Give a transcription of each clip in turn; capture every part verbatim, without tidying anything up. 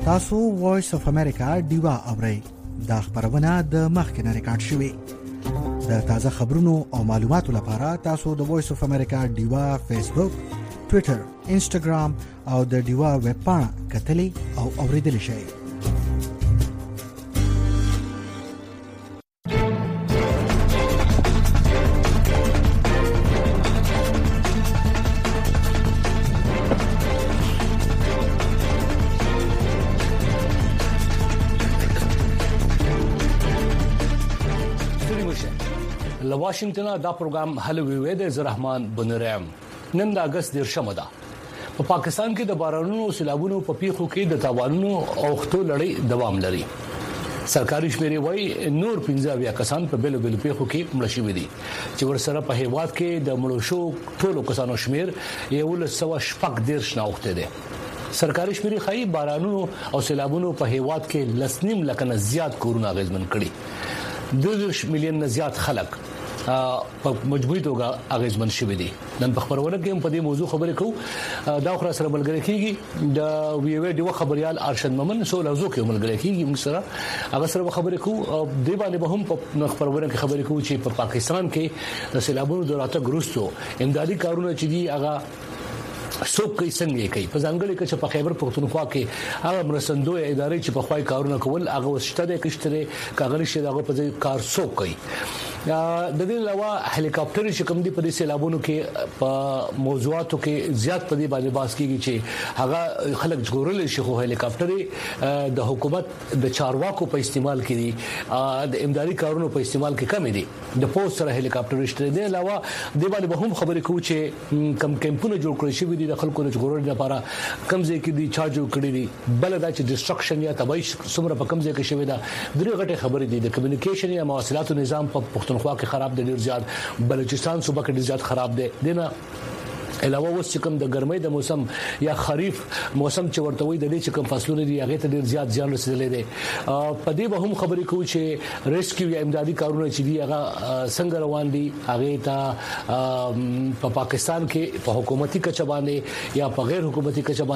تاسو وایس اف امریکا ډیوا اورئ دا خبرونه د مخکنه ریکارډ شوې د تازه خبرونو او معلوماتو لپاره تاسو د وایس اف امریکا ډیوا فیسبوک، ټوئیټر، انسټاګرام او د ډیوا ویب پاڼه کتلې او اوریدل شئ. واشنگټن دا پروګرام حل ویوي د زرحمان بنرام نن د اگست دیرشمه ده. په پاکستان کې د بارانونو سیلابونو په پیښو کې د تاوانونو او خطو لړۍ دوام لري. سرکاري شمیرې وایي نور پنځه اویا کسان په بیلو بیلو پیښو کې مړ شوي دي چې ورسره په هیواد کې د مړو شو ټولو کسانو شمیر یو لسو شپږ دیرش ناوخته دي. سرکاري شمیرې خایي بارانونو او سیلابونو په هیواد کې لسنیم لکه نه زیات کورونه غیزمن کړي. دوه میلیون نه زیات خلک په مجموعي توګه اغیزمن شوي دي. نن په خبرونه کې هم په دې موضوع خبرې کوو. دا خو سره ملګری کیږي د ویوي ډیو خبريال ارشد مومن سو لوزو کې ملګری کیږي موږ سره هغه سره خبرې کوو. د باندې به هم په خبرونه کې خبرې کوو چې په پاکستان کې د سیلابونو د راتګ وروسته امدادي کارونه چې دي هغه څوک کوي څنګه کوي. په ځانګړي کې چې په خیبر پختونخوا کې هغه مرستندوی ادارې چې په خوای کارونه کول هغه وشته د کشتره کاغلی شي دغه په کار څوک کوي. د دې علاوه هلیکاپټر چې کوم دي په دې سیلابونو کې په موضوعاتو کې زیات په دې باندې باس کیږي چې هغه خلک جوړول شي. خو هلیکاپټر د حکومت د چارواکو په استعمال کې دي، د امدادي کارونو په استعمال کې کم دي. د پوسټ سره هلیکاپټر شته. د علاوه د باندې به هم خبرې کوو چې کم کمپونه جوړ کړی شي د خلکو د جوړولو لپاره کمزې کې دي چا جوړ کړی دي. بل دا چې ډیسټرکشن یا تباہی څومره په کمزې کې شوی دا درې غټه خبرې دي. د کمیونیکیشن یا مواصلاتو نظام په پښتونخوا کې خراب دی ډیر زیات، بلوچستان صوبه کې ډیر زیات خراب دی. دنه علاوه اوس چې کوم د ګرمۍ د موسم یا خریف موسم چې ورته وي د دې چې کوم فصلونه دي هغه ته ډیر زیات زیان رسیدلې دي. په دې به هم خبرې کوو چې ریسکیو یا امدادي کارونه چې دي هغه څنګه روان دي. هغه ته په پاکستان کې په حکومتي کچه باندې یا په غیر حکومتي کچه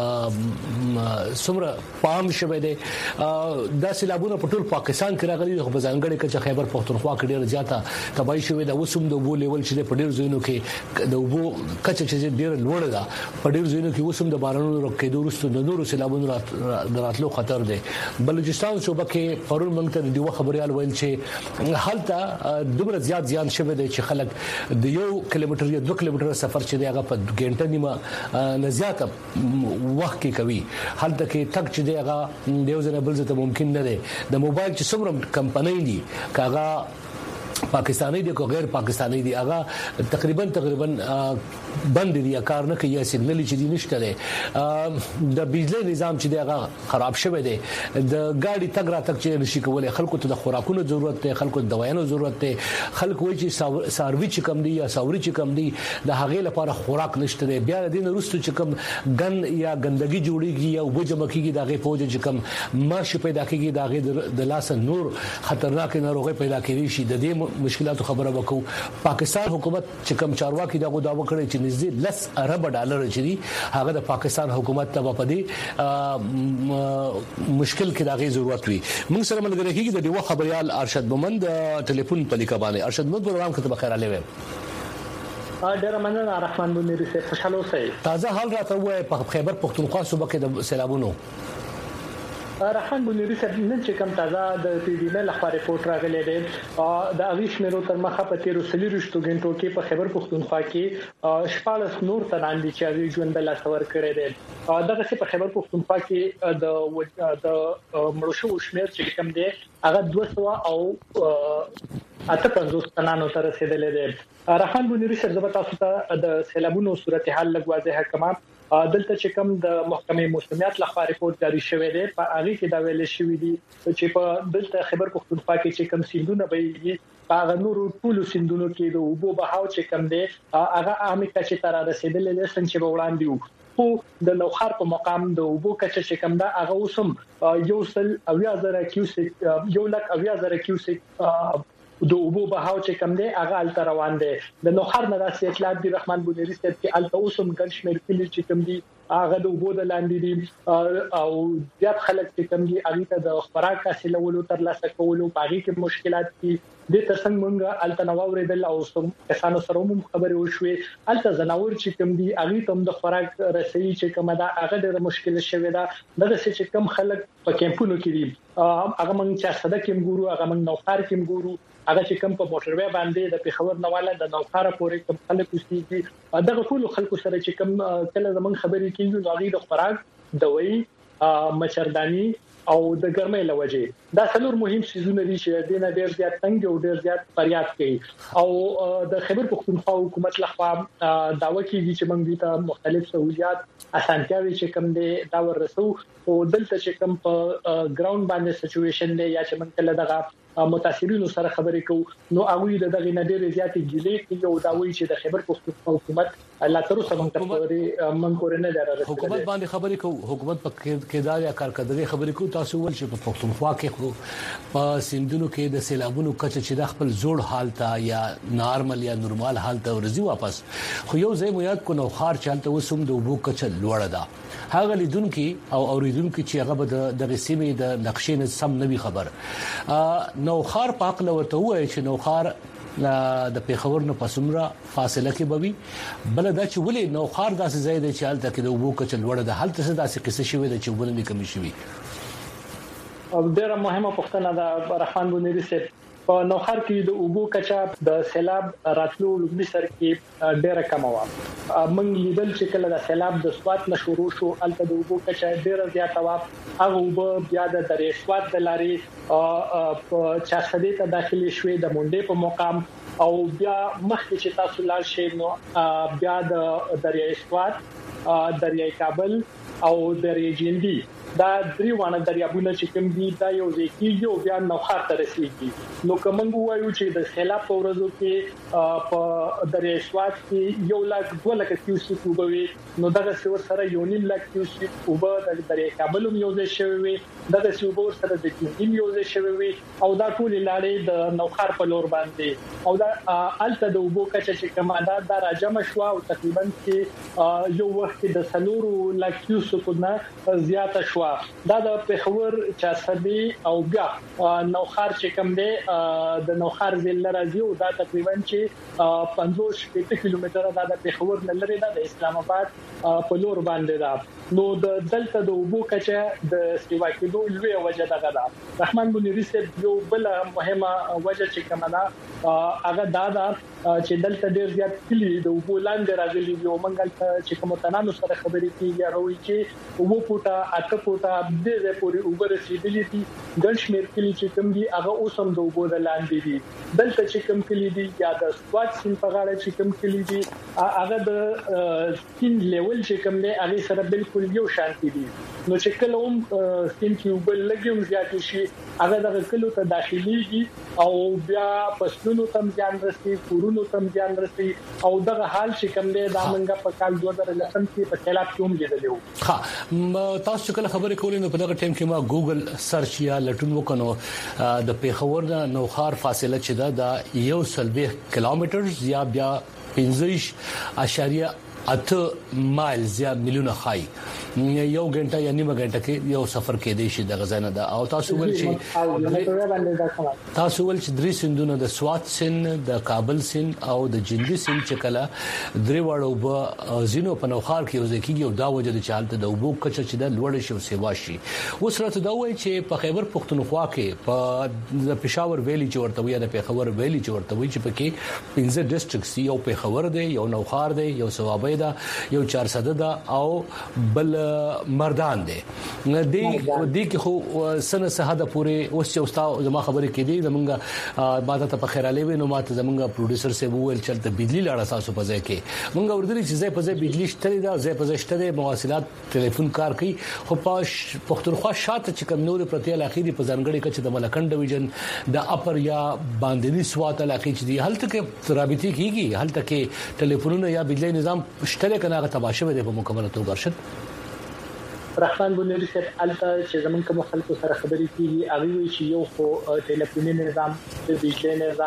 باندې څومره پام شوه دي. دا سیلابونه په ټول پاکستان کې راغلي خو په ځانګړي کچه خیبر پختونخوا کې ډیر زیاته تباہي شوه ده. وسوم د وو لیول چې په ډیر ځایونو کې د وو کچه چې ډیر لوړ ده. په ډیر ځایونو کې وسوم د بارانونو رکېدو وروسته د نورو سیلابونو دراتلو خطر دی. بلوچستان صوبه کې پرون موږ ته د یو خبريال ویل چې حالته دومره زیات زیان شوه دی چې خلک د یو کیلومتر یا دوه کیلومتر سفر چې دی هغه په غنټه نیمه نه زیات وخت کې کوي. حالته کې تک چې دی هغه د یو ځای بل ځای ته ممکن نه دی. د موبایل چې څومره کمپنۍ دي کاغه پاکستانی دي کو غیر پاکستانی دي هغه تقریبا تقریبا بند دي یا کار نه کوي یا سیګنل چې دي نشته ده. د بجلی نظام چې دی هغه خراب شوی دی. د ګاډي تګ را تک چې نشي کولای. خلکو ته د خوراکونو ضرورت دی، خلکو د دوايانو ضرورت دی. خلک وایي چې ساروي چې کم دي یا ساوري چې کم دي د هغې لپاره خوراک نشته دی. بیا د دین وروسته چې کم ګن یا ګندګي جوړيږي یا وبجم کیږي دغه فوج چې کم مارش پیدا کیږي دغه د لاس نور خطرناک ناروغي پیدا کیږي شي. د دې مشکلاتو خبره وکړو. پاکستان حکومت چې کم چارواکي دغه داوا کړی چې نږدې لس ارب ډالر چي هغه د پاکستان حکومت ته په دې مشکل کې دغه ضرورت وي. موږ سره ملګری کیږي د دیو خبريال ارشد مومن د ټلیفون په لیکه باندې. ارشد موږ پروګرام کته بخیر علي وې ډیر مننه رحمان بونری سے خوشاله اوسئ. تازه حال راته وای په خیبر پختونخوا صوبه کې د سیلابونو رحمان بونری صاحب نن چې کوم تازه د پی ډی ایل لخوا ریپورت راغلی دی د اویش مېرو تر مخه په تیرو سلیریشتو غنټو کې په خیبر پختونخوا کې شپاړس نور تنان دي چې اوی ژوند بل څور کړی دی. دغه څه په خیبر پختونخوا کې د د مړو شو شمیر چې کوم دی هغه دوه سوه او اته پنځوس تنانو تر رسیدلې دی. رحمان بونری صاحب زبر تاسو ته د سیلابونو صورتحال لږ واضح کما. دلته چې کوم د محکمې موسمیات لخوا ریپورت جاری شوی دی په هغه کې دا ویل شوی دی چې په دلته خیبر پختونخوا کې چې کوم سیندونه به په نورو ټولو سیندونو کې د اوبو بهاو چې کوم دی هغه عامه کچې تر رسیدلې ده څنګه چې وړاندې وو. خو د لوخر په مقام د اوبو کچې چې کوم دا هغه اوسم یو سل اویا زره کیوسک یو لک اویا زره کیوسک د اوبو بهاو چې کم دی هغه الته روان دی. د نوخر نه داسې اطلاعات دی رحمان بونری صاحب کې الته اوسم ګن شمیر کلی چې کم دی هغه د وبو د لاندې دي او زیات خلک چې کوم دي هغه ته د خوراک حاصلولو تر لاسه کولو باغی کې مشکلات دي د ترڅنګ مونږه التنوور دل او کسانو سره هم خبرې وشوي الته زناور چې کوم دي هغه ته د خوراک رسېږي چې کومه دا هغه د مشکل شوی دا دغه چې کم خلک په کیمپونو کې دي هغه مونږ چې صدق کې ګورو هغه مونږ نوخار کې ګورو هغه چې کم په موټر وې باندې د پیښور نواله د نوخار پورې کم خلک اوسېږي دغه ټول خلکو سره چې کم کله زمونږ خبرې کیږي نو هغه د خوراک دوی مچردانی او د ګرمۍ لوجه دا څلور مهم سيزونه دي چې د نه ډېر زیات تنګ او ډېر زیات فریاد کوي او د خیبر پختونخوا حکومت لخوا داوا کوي چې موږ ته مختلف سہولیات اسانتیاوي چې کوم دي دا ورسو او دلته چې کوم په ګراوند باندې سچويشن دی یا چې موږ له دغه متاثرینو سره خبرې کوو نو هغه د دغه نډیر زیاتې ګیلې کوي او دا وایي چې د خیبر پختونخوا حکومت الله تر اوسه موږ ته من کورنه درته حکومت باندې خبرې کوو حکومت په کېدار یا کارکړدګي خبرې کوو تاسو ول چې په پختونخوا کې خو په سیندونو کې د سیلابونو کچ چې د خپل زوړ حالت یا نارمل یا نورمال حالت ورزي واپس خو یو ځای مو یاد کو نو خار چالت وسوم د وبو کچ لوړه ده هغه لیدونکو او اوریدونکو چې هغه د غسیمې د نقشې نه سم نوي خبر نو خار پاک لورته وای چې نو خار د پیښور نه پسمره فاصله کې بوي بل دا چې ولې نو خار داسې زید چې حالت کې د وبو کچ لوړه ده حالت څه داسې قصه شوی د چې ولې کمی شوی او ډیره مهمه پوښتنه ده رحمان بونری صاحب په نوخار کې د اوبو کچا د سیلاب راتلو لومړي سر کې ډیره کم و موږ لیدل چې کله د سیلاب د سوات نشورو شو الته د اوبو کچا ډیره زیاته و هغه اوبو بیا د درې سوات د لارې په چارسدې ته داخلي شوې د مونډې په مقام او بیا مخکې چې تاسو لاړ شئ نو بیا د دریای سوات دریای کابل او دریای جیندي دا درې وانه دریابونه چې کوم دي دا یو ځکه یو بیا نوخار ته رسیدي نو کوم وایو چې د سیلاب په ورځو کې په دریای سوات کې یو لاک دوه لک کیوسیک وبوي نو دغه څور سره یو نیم لک کیوسیک وب د دریای کابل یو ځای شوی دغه څور سره د کیوم یو ځای شوی او دا ټول لاړې د نوخار په لور باندې او دا الته د وبو کچ چې کومه دا د راجم شو او تقریبا کې یو وخت د سلورو لک کیوسیک نه زیاته شو دا د پیښور چاسدي او بیا نوخار چې کوم دی د نوخار ضلع راځي او دا تقریبا چې پنځوس کیلومتره دا د پیښور نه لري دا د اسلام آباد په لور باندې دا نو د دلته د وبو کچه د سیوا کېدو لوی وجه ده دا رحمان بونری صاحب یو بل مهمه وجه چې کومه ده هغه دا ده چې دلته ډیر زیات کلی د وبو لاندې راغلي یو منګل چې کوم تنانو سره خبرې کیږي راوي چې وبو پټه اته پټه د دې پوري وګور رسیدلې دي ګڼ شمیر کلی چې کوم دي هغه اوسم د وبو د لاندې دي دلته چې کوم کلی دي یا د سواد سین په غاړه چې کوم کلی دي هغه د سین لیول چې کوم دی هغه سره بالکل یو شانتي دي نو چې کله هم سین کې وبل لګیوم زیات شي هغه د کلو ته داخليږي او بیا پسونو تم ځان رسي کورونو تم ځان رسي او دغه حال چې کوم دی دا منګه په کال دوه هزار لسم کې په خلاف کوم لیدلو ها تاسو کله خبرې کولې نو په دغه ټیم کې ما ګوګل سرچ یا لټون وکړو د پیښور د نوخار فاصله چې دا د یو سلبه کیلومتر یا بیا پنځه اشاریه اته مایلز یا میلیونه خای یو غنټه یا نیمه غنټه کې یو سفر کې دی شي د غزنه دا او تاسو ول چې تاسو ول چې درې سندونه د سوات سن د کابل سن او د جندي سن چې کله درې وړو په زینو په نوخار کې یو ځکه یو دا وجه د چالت د وبو کچ چې د لوړ شي او سیوا شي وسره دا وایي چې په خیبر پختونخوا کې په پېښور ویلي چې ورته وي د پېښور ویلي چې ورته وي چې پکې پنځه ډیسټریکټس یو پېښور دی یو نوخار دی یو سوابې دا یو چارسده دا او بل مردان دي د دې کې خو سنه سهاده پوره اوس چې استاد زما خبرې کې دي زمونږه ماته ته په خیراله وینو ماته زمونږه پروډوسر سه وویل چلته بجلی لاړه تاسو په ځای کې مونږ ورته چې ځای په ځای بجلی شته دا ځای په ځای شته مواصلات ټلیفون کار کوي خو په پختونخوا شاته چې کوم نور پرتیال اخیری په ځانګړي کې د ملکن ډیویژن د اپر یا باندنی سوات علاقې چې دی هلته کې رابطې کیږي هلته کې ټلیفونونه یا بجلی نظام شته کنه هغه تباشه وي په مکمل توګه ارشد رحمان بونری صاحب الته چې زمونږ کوم خلکو سره خبرې کیږي هغه وی چې یو خو ټلیفوني نظام د بجلی نظام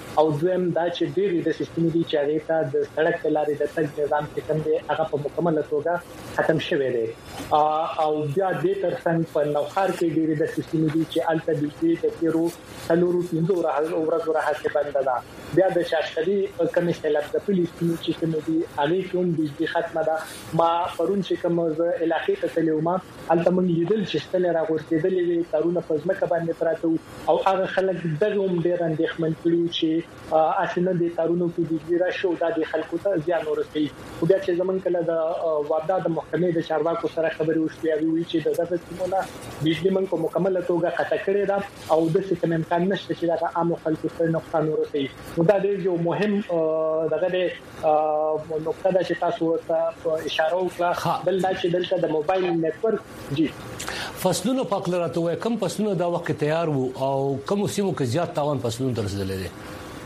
او دویم دا چې ډېری د سیستم دي چې هغه ته د سړک لارې د تګ نظام کې کوم دی هغه په مکمل توګه ختم شوی دی او بیا د ترڅنګ په نوخار کې ډېری د سیستم دي چې الته د تیرو څلورو پنځو ورځو راځي باندې دا بیا د شاشتري کمیسیل د فلسطین چې کوم دي هغه کوم د ختمه ده ما پرون چې کوم علاقې ته تلوما الته موږ لیدل چې ستل راغورځېدلې وي تارونه په ځمکه باندې پراته او هغه خلک دغه هم ډېر اندېښمن کړي چې اسنه د تارونو کې د راشو د خلکو ته زیان ورسي او بیا چې زمون کله د وعده د محکمې د چارواکو سره خبرې وشوي وی چې د دغه سیمونه بجلی من په مکمله توګه قطع کړي دا او د څه کوم امکان نشته چې دا عام خلکو ته نقصان ورسي نو دا ډېر یو مهم دغه د نقطه ده چې تاسو ته اشاره وکړه بل دا چې دلته د موبایل نتورک جی فصلونو پاکلراته وای کم فصلونو دا وخت تیار وو او کوم سیمو کې زیات تاوان فصلونو ترسدلې دي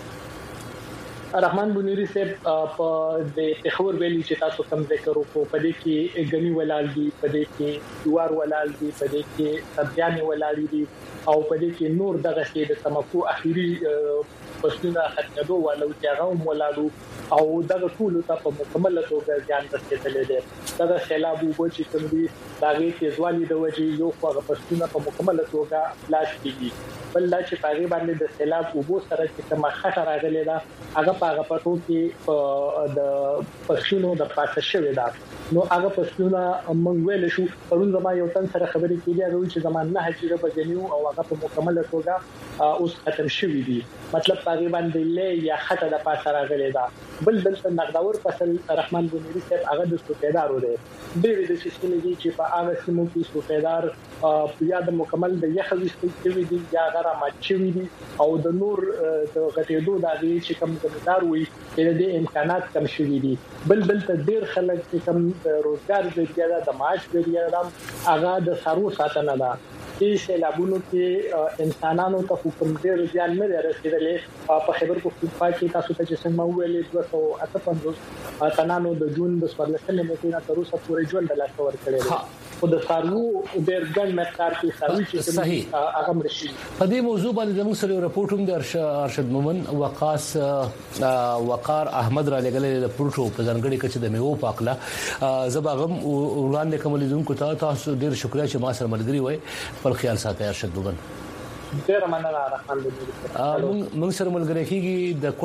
رحمان بنيري صاحب په د تخور ویلي چې تاسو کوم ذکر وکړو په دې کې غني ولال دي په دې کې دوار ولال دي په دې کې سبيان ولال دي او په دې کې نور دغه شی د تمکو اخیری پښتون ختمدو ولو چې هغه ولالو او دغه ټول ته په مکمل توګه ځان رسېدلې دي دغه سیلاب وو چې کوم دي داغه کې ځوالي د وجې یو خو پښتون په مکمل توګه لاس کیږي بل لا چې پاغي باندې د سیلاب وو سره چې کومه خطر راغلی دا هغه هغه پټو کې د پښینو د پاتې شوی دا نو هغه پښینو موږ ویل شو پرون زما یو تن سره خبرې کړې هغه چې زمان نه هجره بجنیو او هغه په مکمل توګه اوس ختم شوی دي مطلب پاغي باندې له یا خطر د پاتې راغلی دا بل بل نقداور فصل رحمان بنيري صاحب هغه د سوپیدار وره ډېر د سیستم دي چې په هغه سیمو کې سوپیدار یا د مکمل د یخوي ستوي دي یا غره ماچوي دي او د نور د غټېدو د هغه چې کوم ځمدار وي د امکانات کم شوي دي بل بل ته ډېر خلک چې کوم روزګار ذریعہ د معاش ذریعہ هغه د سارو ساتنه ده چې سیلابونو کې انسانانو ته حکم ډېر ځان نه رسیدلې په خبر پښتونخوا کې تاسو ته چې څنګه ویلې دوه سوه اته پنځوس تنانو د جون د څوارلسمې میاشتې نه تر اوسه پورې ژوند د لاس ور کړی او د سارو ډېر ګڼ مقدار کې ساروي چې هغه مرشي په دې موضوع باندې زموږ سره رپورټ هم د ارشد مومن وقاص وقار احمد را لګلې د پروتو په ځانګړي کچې د میوه پاکله زباغم وړاندې کوملیدونکو ته تاسو ډېر شکریا چې ما سره ملګری وای پر خیال ساتي ارشد مومن ډېر مننه رحمان بنيري موږ سره ملګری کیږي د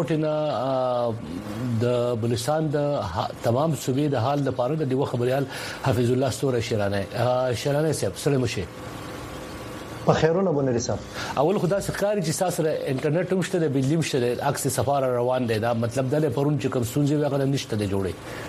کوټینا د بلوچستان د تمام صوبې د حال لپاره د دیو خبريال حفیظ الله ستوره شیرانه شیرانه صاحب سلام شه په خیرونه بنيري صاحب اول خدا سره چې ساسره انټرنیټ هم شته د بجلی هم شته عکس سفر روان دي دا مطلب د پرون چې کوم سونځي وغه نشته د جوړي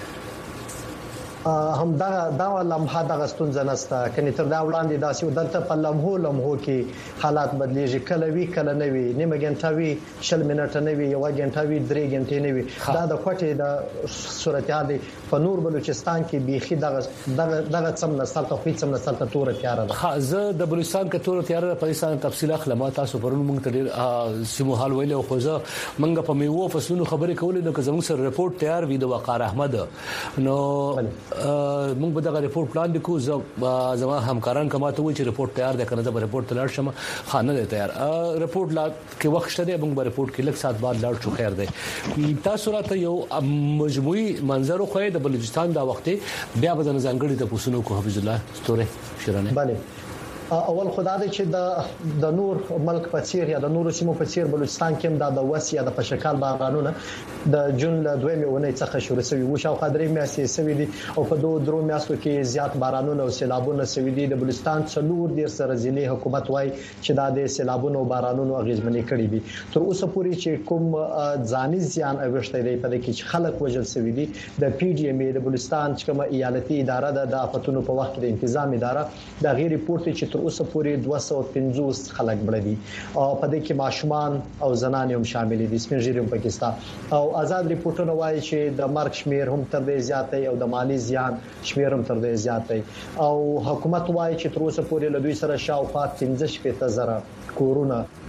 هم دا دا لمحه د غستون زنسته کني تر دا وړاندې داسې دلته په لمحو لمحو کې حالات بدلیږي کله وی کله نه وی نیمه غنټه وی شل منټه نه وی یو غنټه وی درې غنټې نه وی دا د کوټې د صورتحال په نور بلوچستان کې بيخي دغه دغه دغه څم نسل ته خو څم نسل ته تور تیار ده ها زه د بلوچستان کې تور تیار ده په انسان تفصیل اخلمه تاسو پرون موږ ته سیمو حال ویلو خو زه موږ په میوه فصلونو خبرې کولې نو که زموږ سره رپورټ تیار وي د وقار احمد نو موږ به دا ریپورت پلان وکړو زما همکاران کما ته وی چې ریپورت تیار ده کنه دا ریپورت تلل شم خانه ده تیار ریپورت لا کې وخت شته موږ به ریپورت کې لږ سات بعد لاړ شو خیر ده تاسو راته یو مجموعي منظر خو د بلوچستان دا وخت بیا به د ځانګړي د پوسونو کو حفیظ الله ستوره شیرانه bale اول خدای دې چې د د نور ملک په څیر یا د نور سیمو په څیر بلوچستان کې د وسی یا د پشکال بارانونه د جون ل دوه میونه څخه شروع شوی و شاو خدري میاشتې سوي دي او په دوه درو میاشتو کې زیات بارانونه او سیلابونه سوي دي د بلوچستان څلور ډیر سره ځلې حکومت وای چې د سیلابونو او بارانونو اغیزمنې کړې دي تر اوسه پورې چې کوم ځاني زیان اوښته دی په دې کې چې خلک وژل سوي دي د پی ډی ایم ای د بلوچستان چې کومه ایالتي اداره ده د افتونو په وخت کې د تنظیم اداره د غیر ریپورت چې اوسه پورې دوه سوه پنځوس خلک بړ دي او په دې کې ماشومان او زنان هم شامل دي سپینږیری هم پاکستان او آزاد ریپورتونه وایي چې د مرګ شمیر هم تر دې زیات دی او د مالی زیان شمیر هم تر دې زیات دی او حکومت وایي چې تر اوسه پورې له دوی سره شاوخوا پنځه شپږ زره کورونه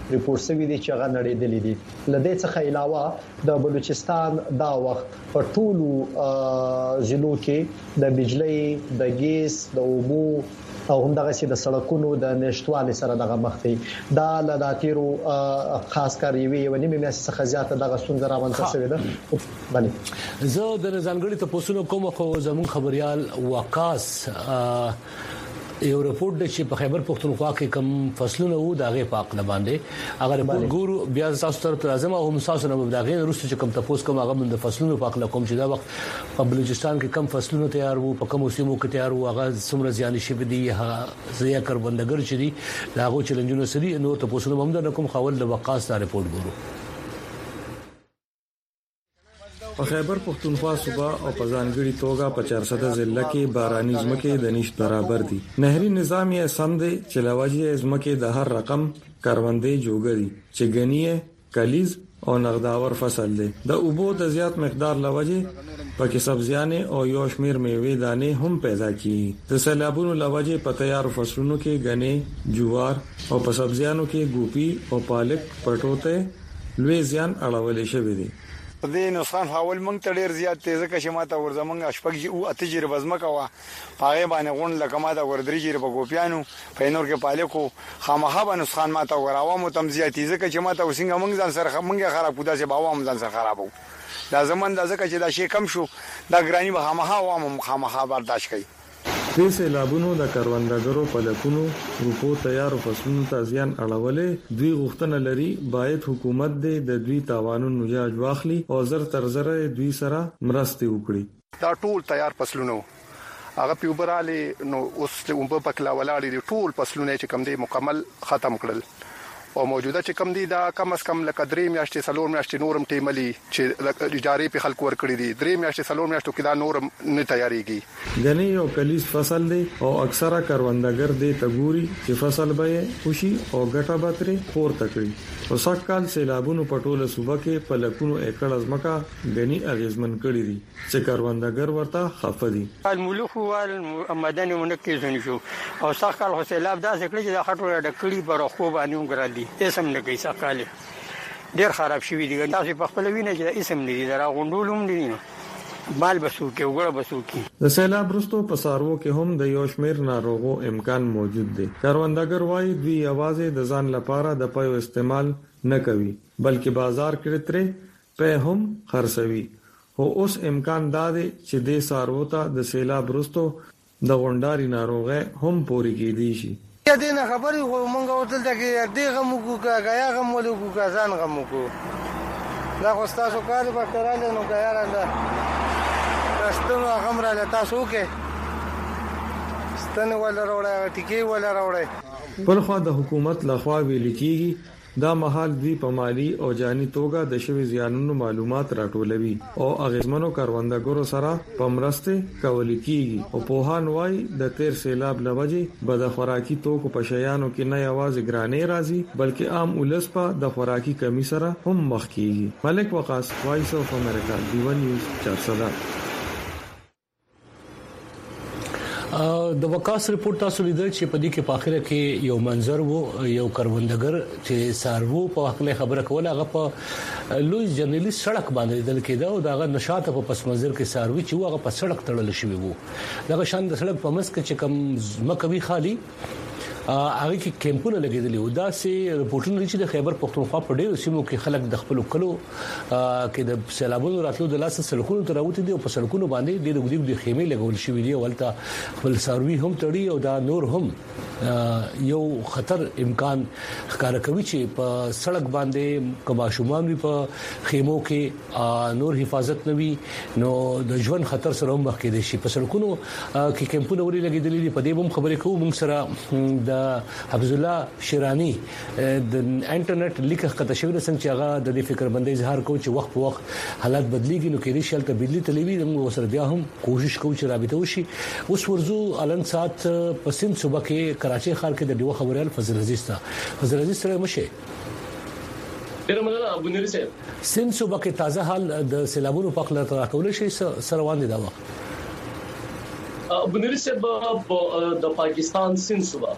ریپورت شوی دی چې هغه نړیدلې دي. لدې څخه علاوه د بلوچستان دا وخت په ټولو ضلعو کې د بجلی د ګیس د اوبو او همدغه سي د سړکونو د نشټوالي سره دغه مخ دی. دا لداتیرو خاص کار یوي ونی مې څخه زیاته دغه ستونزه راوړل شوې ده. باندې زه د ځانګړي تاسو کوم خو زمون خبريال وقاص یو رپورت د چې په خیبر پختونخوا کې کم فصلونه وو دغه پاک نه باندې هغه رپورت ګورو بیا تاسو ته راځم او هم تاسو نه دغه وروسته چې کم تاسو کوم هغه د فصلونو پاک له کوم چې دا وخت په بلوچستان کې کم فصلونه تیار وو په کوم سیمو کې تیار وو هغه څومره زیان شي بدی زیا کاربندګر چې دي داغه چیلنجونه سدي نو تاسو هم د کوم خول د وقاص دا رپورت ګورو. په خیبر پختونخوا صوبه او په ځانګړي توګه په چارسده ضلع کې باراني ځمکې د نشټ برابر دي. نهري نظام یې سم دی چې لواجی ځمکې د هر رقم کاروندې جوړګري چې غنیه کلیز او نغداور فصل دی. د اوبو د زیات مقدار لواجی پکې سبزیانه او یو شمیر میوې دانې هم پیدا کیږي. د سیلابونو لواجی په تیار فصلونو کې غنې جوار او په سبزیانو کې ګوپی او پالک پټوته لوی زیان اړولې شوې دي. د نقصان حواله مونږ ته ډیر زیات تیزه کې ماته ورزمنګ اشپګ او اتجربه زمکه وا پاره باندې غون لکه ماته وردري جره په ګوپیانو په نور کې پالیکو خامخا باندې نقصان ماته وراوه مو تم زیات تیزه کې ماته وسنګ مونږ ځان سره مونږه خراب کودا چې باوام ځان سره خرابو دا زمون د ځکه چې دا شی کم شو دا ګرانی به خامخا وامه خامخا برداشت کړي. د سیلابونو د کاروندګرو په لکونو روپو تیار فصلونو ته ځان اړولې دوی غوښتنه لري باید حکومت د دوی تاوانونو یاد واخلي او زر تر زر دوی سره مرسته وکړي. دا ټول تیار فصلونو هغه پیوبراله نو اوس ته په پکلا ولاړې ټول فصلونه چې کم دي مکمل ختم کړل او موجوده چې کم دي دا کم اس کم لکه درې میاشتې سلور میاشتې نورم ټیملي چې اجاره په خلک ورکړي دي درې میاشتې سلور میاشتو کې دا نورم نه تیاریږي. غنی او کلیز فصل دی او اکثره کاروندګر دی تګوري چې فصل به خوشي او ګټه باتري پور تکړي او سکهال سیلابونو پټوله صوبه کې په لکونو ایکړ ازمکا غنی اغیزمن کړی دي چې کاروندګر ورته خفدي. الملوک والمدني منکزن شو او سکهال سیلاب دا ځکه چې د خټو د کړي پر خو باندې وګرځي اسم نه کوي سکهال ډیر خراب شوی دي. تاسو په خپل وینه چې اسم نه دي دا غونډولم دي مال بسو کې وګړه بسو کې. د سیلاب وروسته په سارو کې هم د یو شمیر ناروغو امکان موجود دی. کاروندګر وايي دوی یوازې د ځان لپاره د پيو استعمال نه کوي بلکې بازار کې ترې په هم خرڅوي. او اوس امکان دا دی چې د سارو ته د سیلاب وروسته د غونډاري ناروغه هم پوري کېدی شي. یا دې نه خبرې خو مونږ ورته دغه دې غمو کو کایا غمو کو کازان غمو کو دا خو تاسو کار به کړل نو کایا را راستنو غم را تاسو کې ستنه ولا راوړی ټکی ولا راوړی. په خوا د حکومت لخوا ویل کېږي دا مهال دوی په مالی او جانی توګه د شوی زیانونو معلومات راټولوي او اغیزمنو کاروندګرو سره په مرسته کول کیږي. او په هان وای د تیر سیلاب لوجه بد خوراکي توکو په شیانو کې نه یوازې ګرانې راځي بلکې عام ولس په د خوراکي کمی سره هم مخ کیږي. ملک وقاص وایس اف امریکا دیون نیوز چارسده. د وقاص رپورت تاسو لیدل چې په دې کې په اخر کې یو منظر وو یو کاروندګر چې سارو په خپل خبره کوله هغه په لوی جرنالي سړک باندې دل کېده او داغه نشاط په پس منظر کې ساروي چې هغه په سړک تړل شوی وو. دغه شان د سړک په منځ کې چې کم مکوي خالی هغه کې کیمپونه لګیدلي و. دا سي رپورټونه چې د خیبر پختونخوا په ډیرو سیمو کې خلک د خپل کلو کې د سیلابونو راتلو د لاس سړکونو ته راوته دي او په سړکونو باندې ډېر وګړي د خیمه لګول شوې دي ولته خپل ساروي هم تړي او دا نور هم یو خطر امکان ښکار کوي چې په سړک باندې کما شومان وي په خیمو کې نور حفاظت نوي نو د ژوند خطر سره هم مخ کې دي شي. په سړکونو کې کیمپونه وري لګیدلي دي. په دې هم خبرې کوو موږ سره د حفظ الله شیرانی د انټرنیټ لیک خطه شوی څنګه چې هغه د دې فکر باندې اظهار کوي چې وخت په وخت حالات بدلیږي نو کې ریشل ته بدلی تلوي موږ سره بیا هم کوشش کوو چې رابطه وشي. اوس ورزو الان سات په سند صوبه کې کراچي ښار کې د ډیو خبريال فضل عزیز ته فضل عزیز سره مشه ډیر مننه ابو نری صاحب. سند صوبه کې تازه حال د سیلابونو په اړه راټول شي سره روان دي دا وخت ابو نری صاحب د پاکستان سند صوبه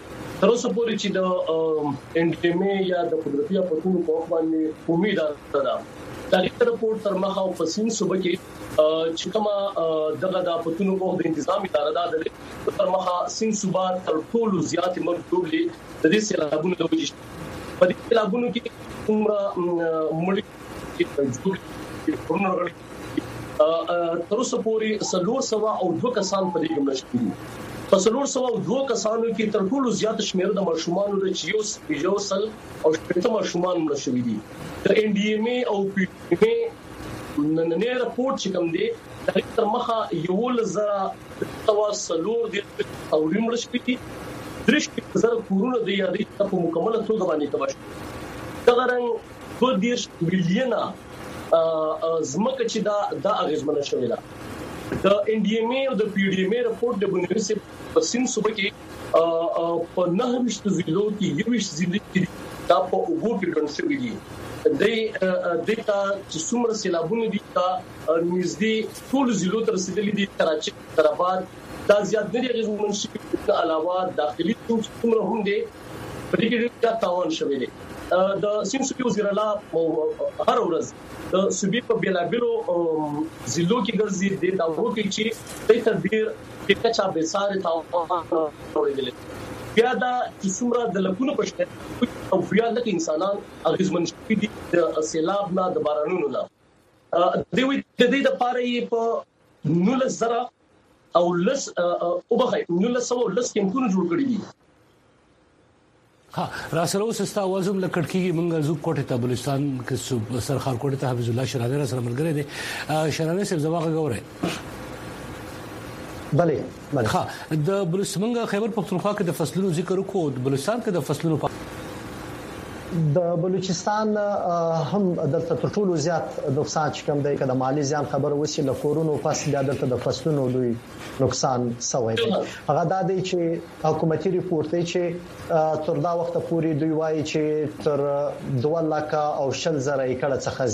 تر اوسه پورې چې د ان ډي ام ای یا د قدرتي اپتونو په باندې امید ده دا رپورت تر مخه په سین صوبه کې چې کومه دغه د اپتونو په د تنظیم اداره ده تر مخه سین صوبه تر ټولو زیات مرګ لري د دې سیلابونو د وجې په دې سیلابونو کې عمر مړي چې ورنغړي تر اوسه پورې سلور سوا او دوه کسان په دې کې مړ شوي په سلور سوا او دوه کسانو کې تر ټولو زیات شمېر د مړشومان د چیوس پیجوسل او شپږ مړشومان مړ شوي دي د ان ډي ام ای او پی ډي ام ای نن رپورت چې کوم دی د تر مخه یو لزر تواصلور دي او مړ شوي دي درشت زر کورونه د یادې په مکمله توګه باندې تباش دا رنګ دوه دیش ملیونه زمکه چې دا د اغیزمنه شوې ده د ان ډي ام ای او د پی ډي ام ای رپورت د بنویسي په سین صوبه کې په نه وشت ضلعو کې یو وشت ضلع کې دا په وګړو کې ګڼل شوی دي د دتا چې څومره سیلابونه دي دا نږدې ټول ضلعو تر رسیدلي دي کراچي تراباد دا زیات نه دي غوښمن شي د علاوه داخلي څومره هم دي په دې کې دا تاوان شوی دی د سین صوبې وزیر اعلی هر ورځ د صوبې په بیلابلو ضلعو کې ګرځي د داورو کې چې د تدبیر د کچا به ساره تاوان ورېدل بیا دا چې څومره د لکونو پښته او بیا د انسانان اغیزمن شي د سیلاب نه د بارانونو نه د وی د دې د پاره په نول زرا او لس او بخای نول سو لس کمپونه جوړ کړی دي ها راسره وسستا وزم لکړکیږي مونږ زو کوټه ته بلوچستان کې سرخار کوټه ته حفیظ الله شرانه سره ملګری دي شرانه صاحب زواغه غوړې بله بله ها د بلوچستان خیبر پختونخوا کې د فصلونو ذکر وکړو د بلوچستان کې د فصلونو د بلوچستان هم دلته تر ټولو زیات نقصان چې کوم دی کله مالی زیان خبر وسی له کورونو پس د دلته د فصلونو دوی نقصان سوی دی هغه د دې چې حکومتي ریپورت دی چې تر دا وخت پورې دوی وایي چې تر دوه لک او شل زره ایکړه څخه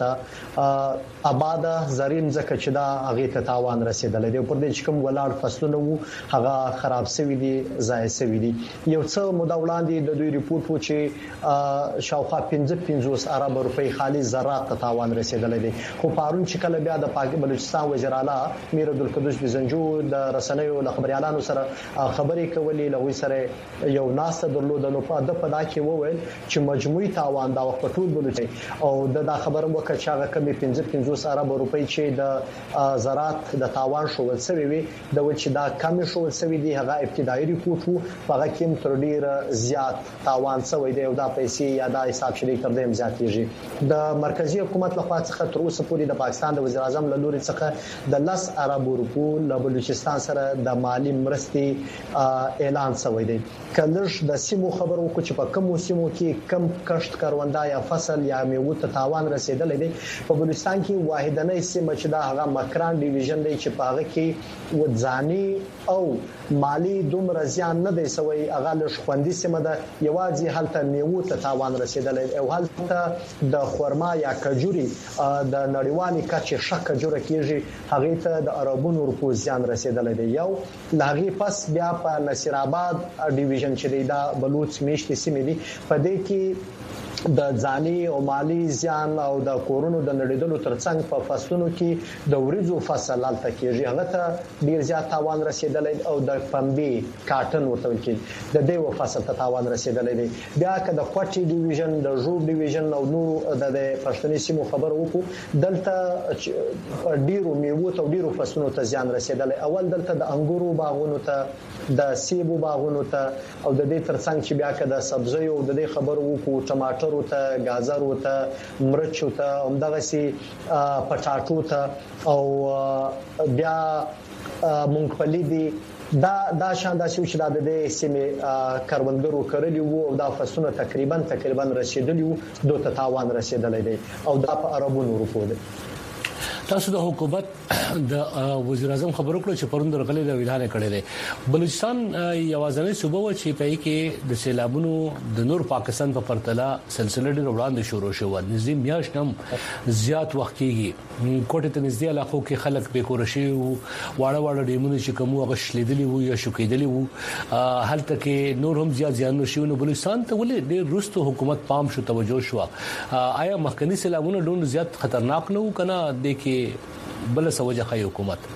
زیاته آباد زرین ځکه چې دا هغه ته تاوان رسیدل دی پر دې چې کوم ولاړ فصلونه وو هغه خراب شوی دي ضایع شوی دي یو څه مداولان دي د دوی ریپورت و چې شاوخوا پنځه پنځوس ارب روپۍ خالي زراعت ته تاوان رسیدلی دی خو پارون چې کله بیا د پاک بلوچستان وزیر اعلی میر عبدالقدوس بزنجو د رسنیو له خبريالانو سره خبرې کولې لغوي سره یو ناسته درلوده نو په د پدا کې وویل چې مجموعي تاوان دا وخت ټول بلوچستان او د خبره وکړه چې هغه کمی پنځه پنځوس ارب روپۍ چې د زراعت د تاوان شوول سوي وي د وچ دا کم شوول سوي دی هغه ابتدایي ریپورت وو هغه کې تر ډیر زیات تاوان سوي دی او دا پیسې یا دا حساب شریک تر دې زیاتېږي د مرکزی حکومت لخوا څخه تر اوسه پورې د پاکستان د وزیر اعظم له لوري څخه د لس ارب روپو له بلوچستان سره د مالی مرستې اعلان شوی دی کلهش د سیمو خبر وکړو چې په کوم سیمو کې کم کشت کاروندا یا فصل یا میوه ته تاوان رسیدلی دی په بلوچستان کې واحدنۍ سیمه چې دا هغه مکران ډیویژن دی چې په هغه کې وځاني او مالی دومره زیان نه دی سوی هغه له خوندې سیمه ده یوازې هلته میوه ته تاوان رسیدلی او هلته د خورما یا کجوري د نړیوالي کچې شک کجوره کیږي هغه ته د عربونو روپو زیان رسیدلی دی یو لاغي پس بیا په نصیر آباد ډیویژن چې دا بلوچ میشتي سیمې دي په دې کې د ځاني او مالی زیان او د کورونو د نړیدلو ترڅنګ په فصلونو کې د وریځو فصل لالته کېږي هغه ته ډیر زیات تاوان رسیدلی او د پنبې کاټن ورته کېږي د دیو فصل ته تاوان رسیدلی دی بیا که د کوټي ډیویژن د ژوب ډیویژن او نور د پښتني سیمو خبر وکړو دلته ډیرو میوه او ډیرو فصلونو ته زیان رسیدلی اول دلته د انګورو باغونو ته د سیبو باغونو ته او د دې ترڅنګ چې بیا که د سبزیو د دې خبر وکړو ټماټر ته گازر ته مرچ ته همدغه سي پټاټو ته او بیا مونږپلی دي دا دا شاندار چې د دې سیمه کاروندګرو کړلی وو او دا فصلونه تقریبا تقریبا رسیدلی وو دوه تاوان رسیدلی دی او دا په عربونو روپو دی تاسو د حکومت د وزیر اعظم خبرو کړو چې پروند رغلې د ویلانه کړي دي بلوچستان یوازنۍ صوبه و چې په کې د سیلابونو د نور پاکستان په پرتله سلسله ډېر وړاندې شروع شو نږدې میاشت هم زیات وخت کېږي کوټه ته نږدې علاقو کې خلک به کورشي واړه واړه ډیمونه چې کوم وغش لیدلی وو یا شوکېدلی وو هلته کې نور هم زیات زیان نشو نو بلوچستان ته ولې ډېر رستو حکومت پام شو توجه شو آیا مخکنی سیلابونه ډېر زیات خطرناک نه و کنه د کې بل سوجه خای حکومت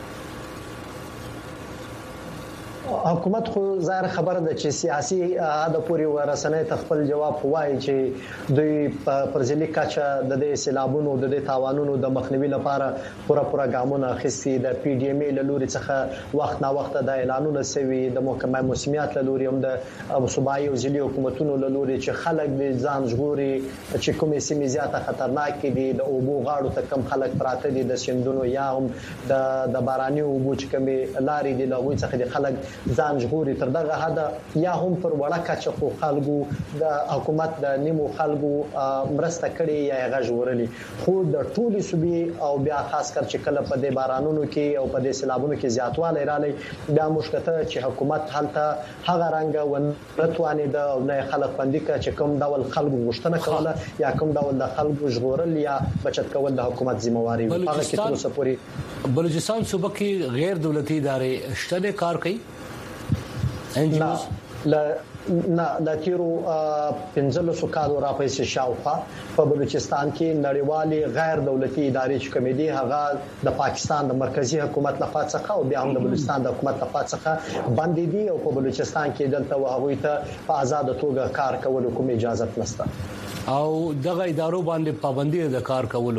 حکومت خو ظاهر خبره ده چې سیاسي اده پوری ورسنه تخپل جواب وایي چې دوی پرځلي کاچا د دې سیلابونو د دې تاوانونو د مخنیوي لپاره پوره پوره ګامونه اخیستي د پی ډی ایم ای لوري څخه وخت نا وخت د اعلانونو سوي د محکمه موسمیات لوري هم د صوبایي او ځلي حکومتونو لوري چې خلک د ځان ژغوري چې کومې سیمې زیاته خطرناک دي د اوبو غاړو ته کم خلک پراته دي د سیندونو یا هم د د باراني اوبو چې کومې لارې دي لغوي څخه د خلک ځان ژغوري تر دغه حد یا هم پر وړه کچه خو خلکو د حکومت د نیمو خلکو مرسته کړي یا غژورلي خو د ټولي صوبې او بیا خاص کر چې کله په دې بارانونو کې او په دې سیلابونو کې زیاتوالی رالی بیا مشکته چې حکومت حالته هغه رنګ ونرتواني د نه خلک باندې چې کوم ډول خلکو غوښتنه کوله یا کوم ډول د خلکو ژغورل یا بچت کول د حکومت ذمہواری وي هغه کې تر اوسه پورې بلوچستان صوبه کې غیر دولتي ادارې شته کار کوي نه لا نه د تیرو پنځلسو کالو راپېښ شاوخوا په بلوچستان کې نړیوالې غیر دولتي ادارې چې کومې دي هغه د پاکستان د مرکزی حکومت لخوا څخه او بیا هم د بلوچستان د حکومت لخوا څخه باندې دي او په بلوچستان کې دلته وهغوی ته په آزاد توګه کار کول کوم اجازه نشته او دغه ادارو باندې پابندي د کار کولو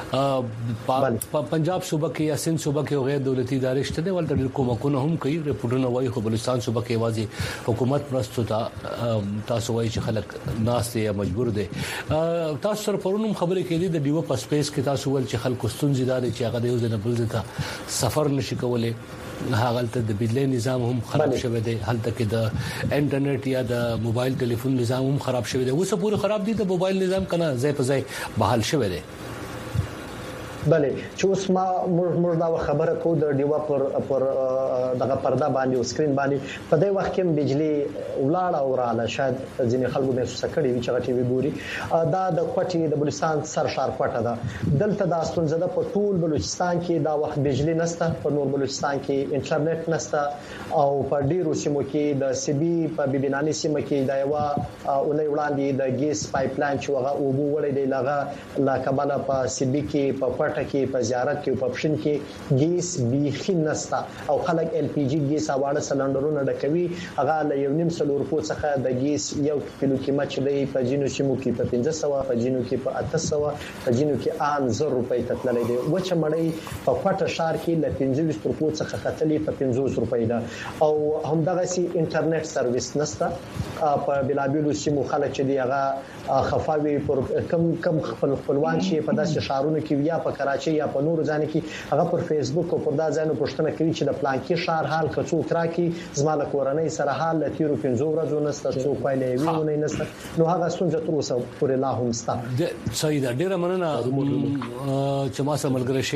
پنجاب صوبه کې یا سند صوبه کې غیر دولتي ادارې شته ولته ډېر کومکونه هم کوي رپورټونه وایي خو بلوچستان صوبه کې واځي حکومت پرستو تاسو وایي چې خلک ناس یا مجبور دي تاسو سره پرونم خبرې کړې د ډیو په سپیس کې تاسو ول چې خلک ستونزې دار چې هغه د یو ځای بل ځای ته سفر نشي کولای هغه ته د بجلی نظام هم خراب شوی دی هلته کې د انټرنیټ یا د موبایل ټلیفون نظام هم خراب شوی دی اوس پوره خراب دي د موبایل نظام کنه ځای په ځای بحال شوی دی بله چې اوس ما موږ دا خبره کو د ډیوا پر پر دغه پرده باندې او سکرین باندې په دې وخت کې بجلی ولاړه اوراله شاید ځینې خلکو محسوس کړي وي چې ټي وي ګوري دا د کوټي د بلوچستان سر شار کوټه ده دلته د استونزه په ټول بلوچستان کې دا وخت بجلی نشته په نور بلوچستان کې انټرنیټ نشته او په ډیرو سیمو کې د سبي په بيبيناني سیمه کې دا یو اونۍ وړاندې د ګیس پایپ لاین چې هغه اوبو وړي دی لغه لا کباله په سبي کې په کې په زیارت کې په پښین کې ګیس بیخي نستا او خلک ال پی جی ګیس اواړه سلندرونه ډکوي هغه له یو نیم سلور په څخه د ګیس یو کیلو کې مچ دی په جنو سیمو کې په پنځه سوه په جنو کې په اته سوه په جنو کې ان زر روپۍ تتللې دی وچه مړی په پټه شار کې له پنځه ویشت روپو څخه خطلې په پنځوس روپۍ ده او همدغه سي انټرنیټ سرویس نستا په بلابلو سیمو خلک چې دی هغه خفاوي پر کم کم خپل خپلوان شي په داسې شارونو کې یا په کراچي یا په نورو ځان کې هغه پر فیسبوک او پر دا ځانو پښتنه کوي چې د پلان کې شهر حال کڅو تراکي زماله کورنۍ سره حال تیرو پنځو ورځو نسته څو پایلې ویونه نسته نو هغه ستونزه تر اوسه پورې لا هم ستا صحیح ده ډیره مننه چې ما سره ملګری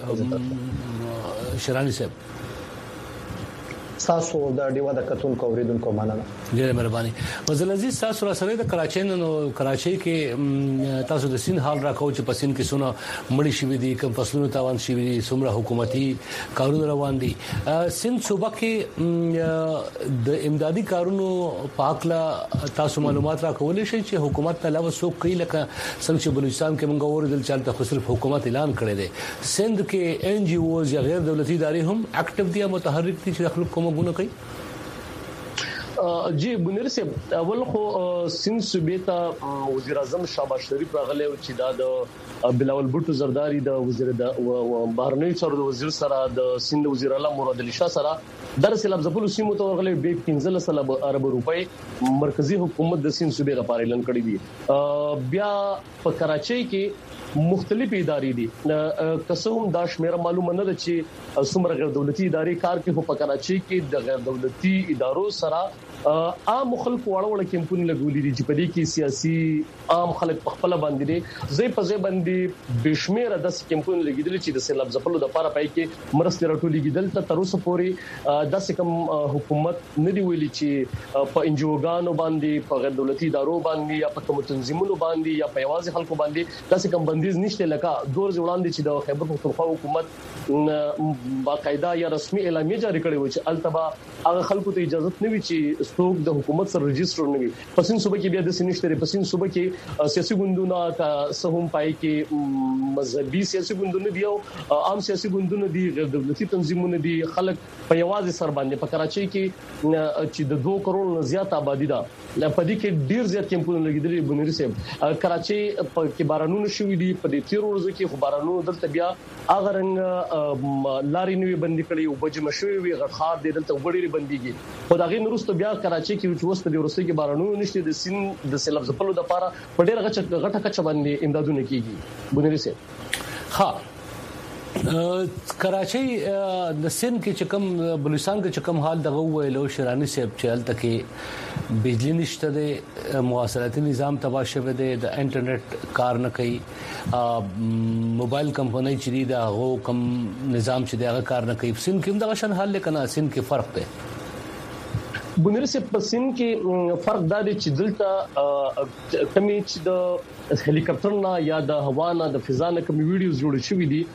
شوی شرانی صاحب تاسو د ډیوا د کتون کوریدونکو مننه ډیره مهرباني وزیر عزیز تاسو را سره د کراچۍ نو کراچۍ کې تاسو د سین حال راکو چې په سین کې سونه مړی شوی دي کوم فصلونو تاوان شوی دي څومره حکومتي کارونه روان دي سین صوبه کې د امدادي کارونو پاکلا تاسو معلومات راکولې شي چې حکومت ته علاوه څوک کوي لکه څنګه چې بلوچستان کې موږ اوریدل چلته خو صرف حکومت اعلان کړی دی سند کې ان جی اوز یا غیر دولتي ادارې هم اکټیو دي متحرک دي چې خلک کوم غونه کوي جی بنیر صاحب اول خو سند صوبې ته وزیر اعظم شهباز شریف راغلی او چې دا د بلاول بوټو زرداری د وزیر د بهرنی چارو د وزیر سره د سند وزیر اعلی مراد علي شاه سره در سیلاب زپلو سیمو ته ورغلی به پنځه سلب ارب روپۍ مرکزی حکومت د سند صوبې لپاره اعلان کړی دی بیا په کراچۍ کې مختلف ادارې دي قسم دا شمیره معلومه نه ده چې څومره غیر دولتي ادارې کار کوي په کراچۍ کې د غیر دولتي ادارو سره عام خلک وړ وړ کیمپونه لګولې دي چې په دې کې سیاسي عام خلک په خپل باندې دي زې په زې باندې بشمیره د کیمپونه لګیدل چې د سیلاب ځپلو د لپاره پای کې مرستې راټولېږي دلته تر اوسه پورې د سکم حکومت نه دی ویلي چې په انجوګانو باندې په غیر دولتي ادارو باندې یا په کوم تنظیمونو باندې یا په یوازې خلکو باندې د سکم بندیز نشته لکه دور ځوړاندې چې د خیبر پختونخوا حکومت باقاعده یا رسمي اعلامیه جاری کړې و چې التبا هغه خلکو ته اجازه نه وی چې ستوک د حکومت سره رجستر نه وي پسین صوبه کې بیا د سینشتري پسین صوبه کې سیاسي ګوندونه کا سهم پای کې مذهبي سیاسي ګوندونه دی او عام سیاسي ګوندونه دي غیر دولتي تنظیمونه دي خلک په یوازې سر باندې په کراچۍ کې چې د دوه کروڑ نه زیات آبادی ده په دې کې ډیر زیات کیمپونه لګیدلي بنوري صاحب کراچۍ په کې بارانونه شوې دي په دې تیر ورځو کې خو بارانونه دلته بیا اغه رنګ لاري نوي بندي کړي او بجم شوې وي غخار دي دلته وړي بنديږي خو دا غي نورسته بیا کراچۍ کې چې وسته د ورسته کې بارانونه نشته د سین د سیلاب ځپلو د لپاره په ډیر غټه غټه کچ باندې امدادونه کیږي بنوري صاحب ها کراچۍ د سین کې چې کوم بلوچستان کې چې کوم حال دغه ویلو شرانی صاحب چې هلته کې بجلی نشته د مواصلاتي نظام تباہ شوی دی د انټرنیټ کار نه کوي موبایل کمپنۍ چې دا غو کم نظام چې دا کار نه کوي سین کې دغه شان حال لکنه سین کې فرق دی بنوري صاحب په سین کې فرق دا دی چې دلته کمی چې د هلیکاپټر نه یا د هوا نه د فضا نه کوم ویډیوز جوړ شوي دي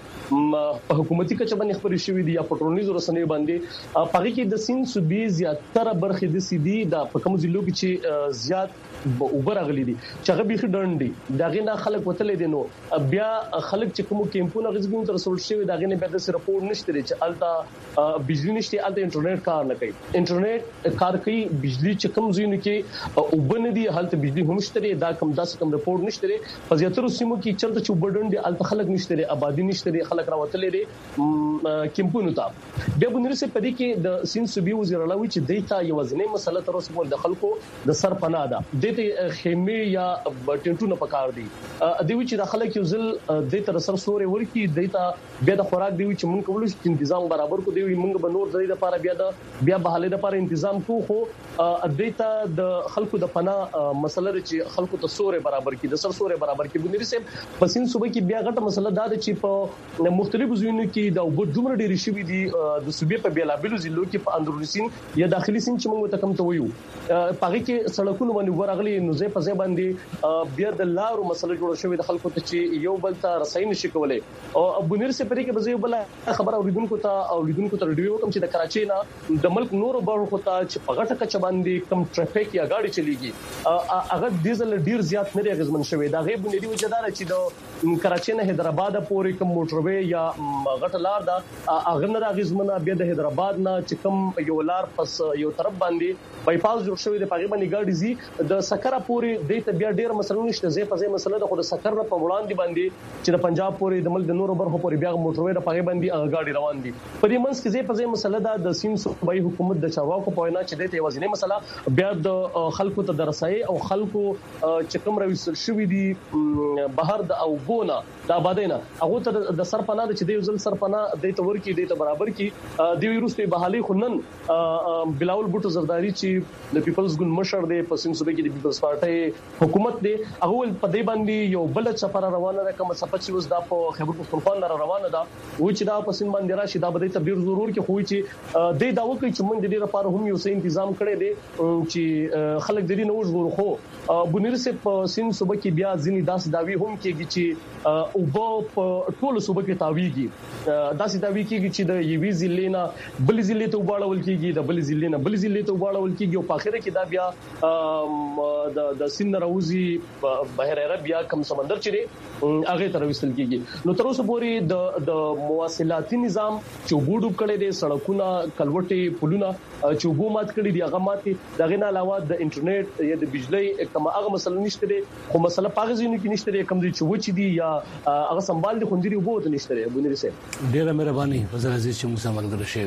په حکومتي کچه باندې خبرې شوې دي یا پټرونیز رسنۍ باندې پاره کې د سین صوبې زیاتره برخې د سیدي د په کوم ځلو کې چې زیات اوبر غلي دي چې هغه به خډنډي داغه نه خلک وتلې دي نو بیا خلک چې کوم کیمپونه غزګون تر رسول شوی داغه نه بیا د رپورټ نشته چې التا بجلی نشته التا انټرنیټ کار نه کوي انټرنیټ کار کوي بجلی چې کوم زینو کې وبنه دي هلته بجلی هم شته دا کم داس کم رپورټ نشته په زیاتره سیمو کې چلته چې وبډنډي التا خلک نشته آبادی نشته خلک راوتلې دي کیمپونو ته بیا بنوري سه پدې کې د سین صوبې وزیر الله وی چې دیتا یو ځنې مسله تر اوسه د خلکو د سر پناه ده د خیمه یا ټینټونو پکار دي دوی چې د خلک یو ځل د تر سر سوري ورکی دیتا بیا د خوراک دی چې مونږ کولو چې تنظیم برابر کو دی مونږ به نور د لپاره بیا د بیا بهاله لپاره تنظیم کو خو دیتا د خلکو د پناه مسله چې خلکو ته سوري برابر کی د سر سوري برابر کی بنوري سه پسین صوبې کې بیا غټه مسله دا چې په مختلفو ځایونو کې د وګړو دومره ډېری شوي دي د صوبې په بیلابلو ضلعو کې په اندرونی سین یا داخلي سین چې موږ ته کم ته وایو پاره کې سړکونو باندې ورغلي نو زه په ځای باندې بیا د لارو مسله جوړ شوې د خلکو ته چې یو بل ته رسائی نشي کولای او ابونیر سه پرې کې به یو بل خبر اوریدونکو ته اوریدونکو ته ریډیو کوم چې د کراچۍ نه د ملک نورو برخو ته چې په غټه کچ باندې کم ټریفیک یا گاډي چلیږي هغه ډیزل ډیر زیات نه غزمن شوی دا غي بنیادی وجدار چې د کراچۍ نه حیدرآباد پورې کوم موټروي یا غټه لار دا اغه نه غزمنه بیا د حیدرآباد نه چې کوم یو لار پس یو طرف باندې بای پاس جوړ شوی د پاګې باندې گاډي زی د سکره پورې د ته بیا ډیر مسله نشته زی په ځای مسله د خود سکر نه په وړاندې باندې چې د پنجاب پورې د ملک د نورو برخو پورې بیا موټروي د پاګې باندې گاډي روان دي په دې منځ کې زی په ځای مسله دا د سیم صوبایي حکومت د چارواکو په وینا چې د ته وزنه مسله بیا د خلکو ته درسای او خلکو چې کوم رويسل شوی دي بهر د او بونه د آبادینا هغه ته د سرپناه چې د یوزل سرپناه د تور کې د برابر کې د ویروسي بحالي خنن بلاول بوټو زرداری چې د پیپلز ګوند مشر دی په سیم صوبې کې د پیپلز پارټي حکومت دی هغه په دې باندې یو بل چپره روانه ده کوم صفات چې وس د په خیبر پختونخوا نه روانه ده و چې دا په سیم باندې راشي دا به ته ډیر ضرور کې خو چې د دا وکړي چې موږ د دې لپاره هم یو څه تنظیم کړی دی چې خلک د دې نوښ غوړ خو بنیر سه په سیم صوبې کې بیا ځینی داس داوی هم کېږي چې او په ټول صوبې کې تاویږي داسې داوی کېږي چې د یوې ضلع نه بل ضلع ته وباړول کېږي د بل ضلع نه بل ضلع ته وباړول کېږي او په اخر کې دا بیا د د سین راوزی بحر عرب یا کم سمندر چیرې هغه تر وستل کېږي نو تر اوسه پورې د د مواصلاتي نظام چې وګړو کړي دي سړکونه کلوټي پلونه چې وګو مات کړي دي هغه ماتي دغه نه علاوه د انټرنیټ یا د بجلی کوم هغه مسله نشته دي خو مسله پاغزینو کې نشته دي کوم دي چې وچ دي یا هغه سنبال دي خوندري وګو ته نشته دي بنري سه ډیره مهرباني وزیر عزیز چې موږ سره ملګری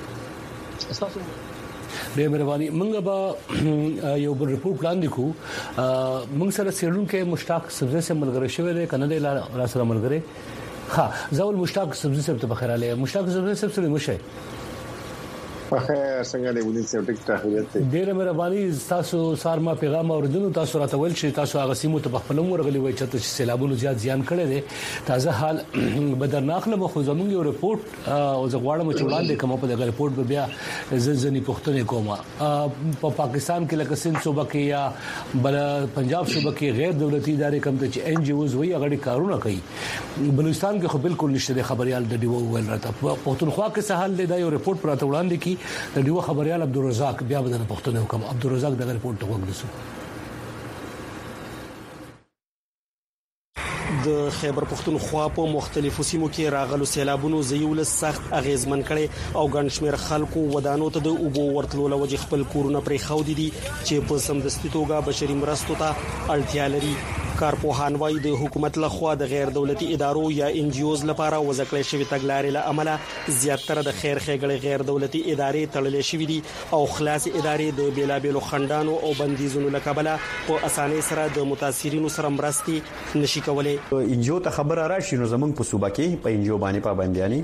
شوي تاسو ډېر مهرباني موږ به یو بل ریپورت وړاندې کوو موږ سره سیرونکو مشتاق سبزی سره ملګری شوی دی کنه د را سره ملګری ها زول مشتاق سبزی سره په خیر علي مشتاق سبزی سره مشه خیر څنګه دی ولې څه ټیک ټاک دی ډیره مهرباني تاسو سارما پیغام اوریدلو تاسو راته ویل چې تاسو هغه سیمو ته خپل ورغلي وای چې سیلابونو زیات زیان کړي دي تازه حال بدرناک نه خو زموږ یو رپورت او زغواړم چې وړاندې کوم په دغه رپورت به بیا ځنی پښتنې کومه په پاکستان کې لکه سند صوبه کې یا بل پنجاب صوبه کې غیر دولتي ادارې کوم ته چې ان جی اوز وی هغه کارونه کوي بلوچستان کې خو بالکل نشته خبريال د دیو ویل راته پښتونخوا کې سهال دی دا یو رپورت پراته وړاندې کی د دیو خبريال عبدالرزاق بیا بدن پښتون حکم عبدالرزاق دغه رپورت ته وګورئ. د خیبر پختونخوا په مختلفو سیمو کې راغلو سیلابونو زیول سخت اغیزمن کړي او ګڼ شمېر خلکو ودانو ته د اوبو ورتلو لوجه خپل کورونه پرې خو دي چې په سمدستي توګه بشري مرستو ته اړتیا لري. کارپوهان وايي د حکومت لخوا د غیر دولتي ادارو یا ان جی اوز لپاره وزکړې شوی تګلارې له عمله زیاتره د خیر ښېګړې غیر دولتي ادارې تړلې شوې دي او خلاص ادارې د بیلابېلو خندانو او بندیزونو له کبله په اسانۍ سره د متاثرینو سره مرستې نشي کولای. ان جی او ته خبر راشي نو زمونږ په صوبه کې په ان جی او باندې پابندیانی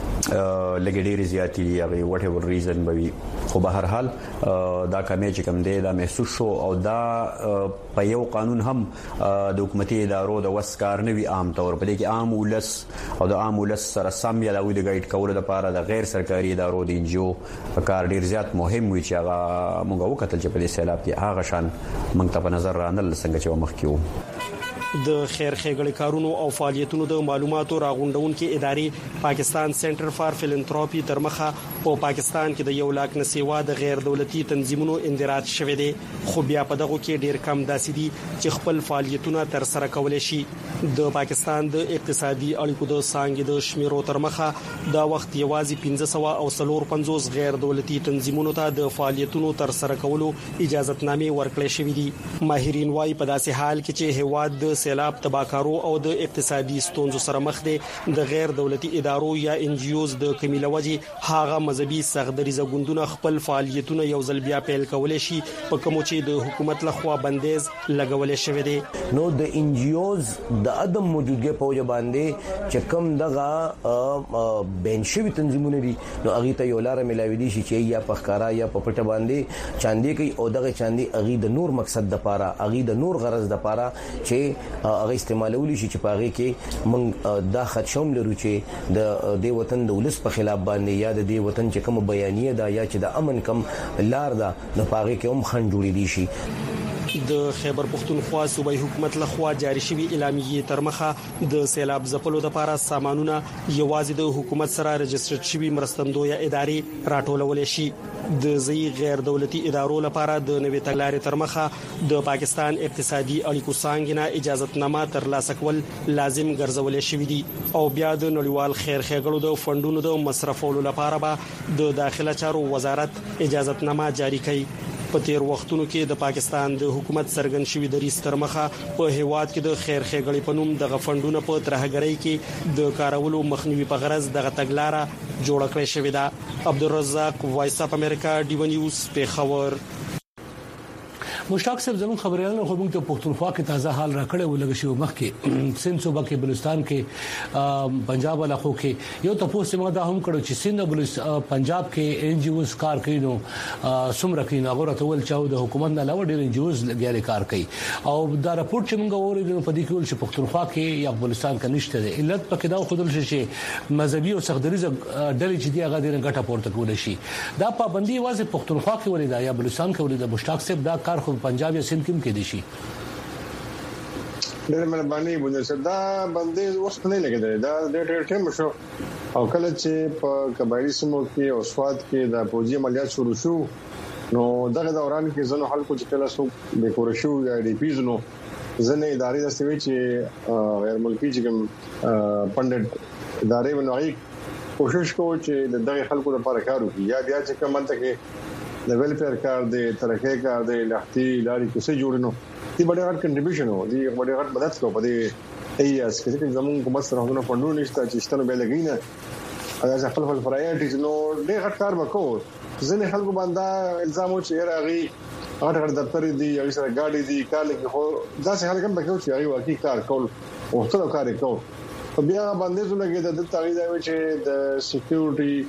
لګډېری زیاتی هغه وټ ایور ریزن بوي خو به هر حال دا کمی چې کم دی دا محسوس شو او دا په یو قانون هم د حکومتي ادارو د وسکار نوي عام تور په دې کې عام ولس او د عام ولس سره سم یا د ګایډ کولو لپاره د غیر سرکاري ادارو د ان جی او کار ډیر زیات مهم وي چې هغه موږ وکتل چې په دې سیلاب کې هغه شان موږ ته په نظر رانل څنګه چې مخ کېو. د خیر ښېګړې کارونو او فعالیتونو د معلوماتو راغونډونکو ادارې پاکستان سنټر فار فیلانتروپي تر مخه په پاکستان کې د یو لاک نسیوا د غیر دولتي تنظیمونو اندراج شوه دي خو بیا په دغه کې ډیر کم داسې دي چې خپل فعالیتونه تر سره کولای شي. د پاکستان د اقتصادي اړیکو د څنګه د شمیرو تر مخه دا وخت یوازې پنځه سوه او څلور پنځوس غیر دولتي تنظیمونو ته د فعالیتونو تر سره کولو اجازهتنامې ورکړې شوې دي. ماهرین وايي په داسې حال کې چې هواد د سیلاب تباکارو او د اقتصادي ستونزو سره مخ دي د غیر دولتي ادارو یا ان جی اوز د کمیله وجه هاغه مذهبي سغدريزه ګوندونه خپل فعالیتونه یو ځل بیا پیل کولای شي په کوم چې د حکومت لخوا بندیز لګولې شوې دي. نو د ان جی اوز د عدم موجودګۍ په وجه باندې چې کوم دغه بنشوي تنظیمونه دي نو اغه ته یو لار ملاوي دي چې یا په ښکارا یا په پټه باندې چاندي کوي او دغه چاندي اغه د نور مقصد د پاره اغه د نور غرض د پاره چې هغه استعمالولي شي چې پاغه کې موږ دا خدشوم لرو چې د دې وطن د ولس په خلاف باندې یا د دې وطن چې کوم بیانیه دا یا چې د امن کم لار دا نه پاغه کې هم خن جوړې دي شي. د خیبر پختونخوا صوبایي حکومت لخوا جاری شوی اعلامیه تر مخه د سیلاب ځپلو لپاره سامانونه یوازې د حکومت سره رجسټر شوی مرستندوی ادارې راټولول شي. د زی غیر دولتي ادارو لپاره د نوې تګلارې تر مخه د پاکستان اقتصادي اړیکو څنګه اجازهتنامه ترلاسه کول لازم ګرځول شوی دي او بیا د نړیوال خیر ښېګړو د فندونو د مصرفولو لپاره به د داخله چارو وزارت اجازهتنامه جاری کړي. په تیر وختونو کې د پاکستان د حکومت سرګن شوی دریس تر مخه په هیواد کې د خیر ښېګړې په نوم د غفندونو په ترهګرۍ کې د کارولو مخنیوي په غرض د تګلارې جوړ کړې شوې ده. عبدالرزاق وایس اپ امریکا ډیو نیوز پیښور. مشتاق صاحب زموږ خبريالانو خو موږ ته پښتونخوا کې تازه حال راکړی ولګ شو مخ کې سند صوبه کې بلوچستان کې پنجاب علاقو کې یو تاسو ما دا هم کړو چې سند بلوچستان پنجاب کې ان جی اوز کار کوي نو سمره کې ناغور ته ول چاو د حکومت نه علاوه ډېر ان جی اوز لګیاري کار کوي او دا راپورټ چې موږ اورېدو په دې کې ول چې پښتونخوا کې یا بلوچستان کې نشته دی علت پکې دا خودل شي چې مذهبي او سخدريزه ډلې چې دی هغه ډېر ګټه پورته کول شي. دا پابندي واځي پښتونخوا کې ولې دا یا بلوچستان کې ولې دا مشتاق صاحب دا کار پنجاب یا سند کې کې دي شي. ډېر مهرباني بونه صدا باندې وخت نه لګیدل دا ډېر ټیم شو او کله چې په قبایلی سیمو کې او سواد کې د پوجي عملیات شروع شو نو دغه دوران کې زنو خلکو چې کله سو د کورشو یا ډي پیز نو ځنې ادارې د سوي چې غیر ملکی چې پندت ادارې ونوي کوشش کوي چې دغه خلکو لپاره کار وکړي یا بیا چې کوم ته کې د ویلفیر کار دی ترقه کار دی لختي لاري کوسه جوړنو دي ډېر غټ کنټریبیوشن وو دي ډېر غټ مدد کوي په دې ایاس کې چې زموږ کومه سره غوښنه فندونه نشته چې ستنه به لګینه دا خپل خپل فرایټیز نو ډېر غټ کار وکړو ځنې خلکو باندې الزام چې راغي هغه غټ دفتر دي یا سره ګاډي دي کار لګي خو دا څه حال کوم بکو چې هغه واقعي کار کول او څه کار کوي بیا باندې زولګي د تغییر دی چې د سکیورټي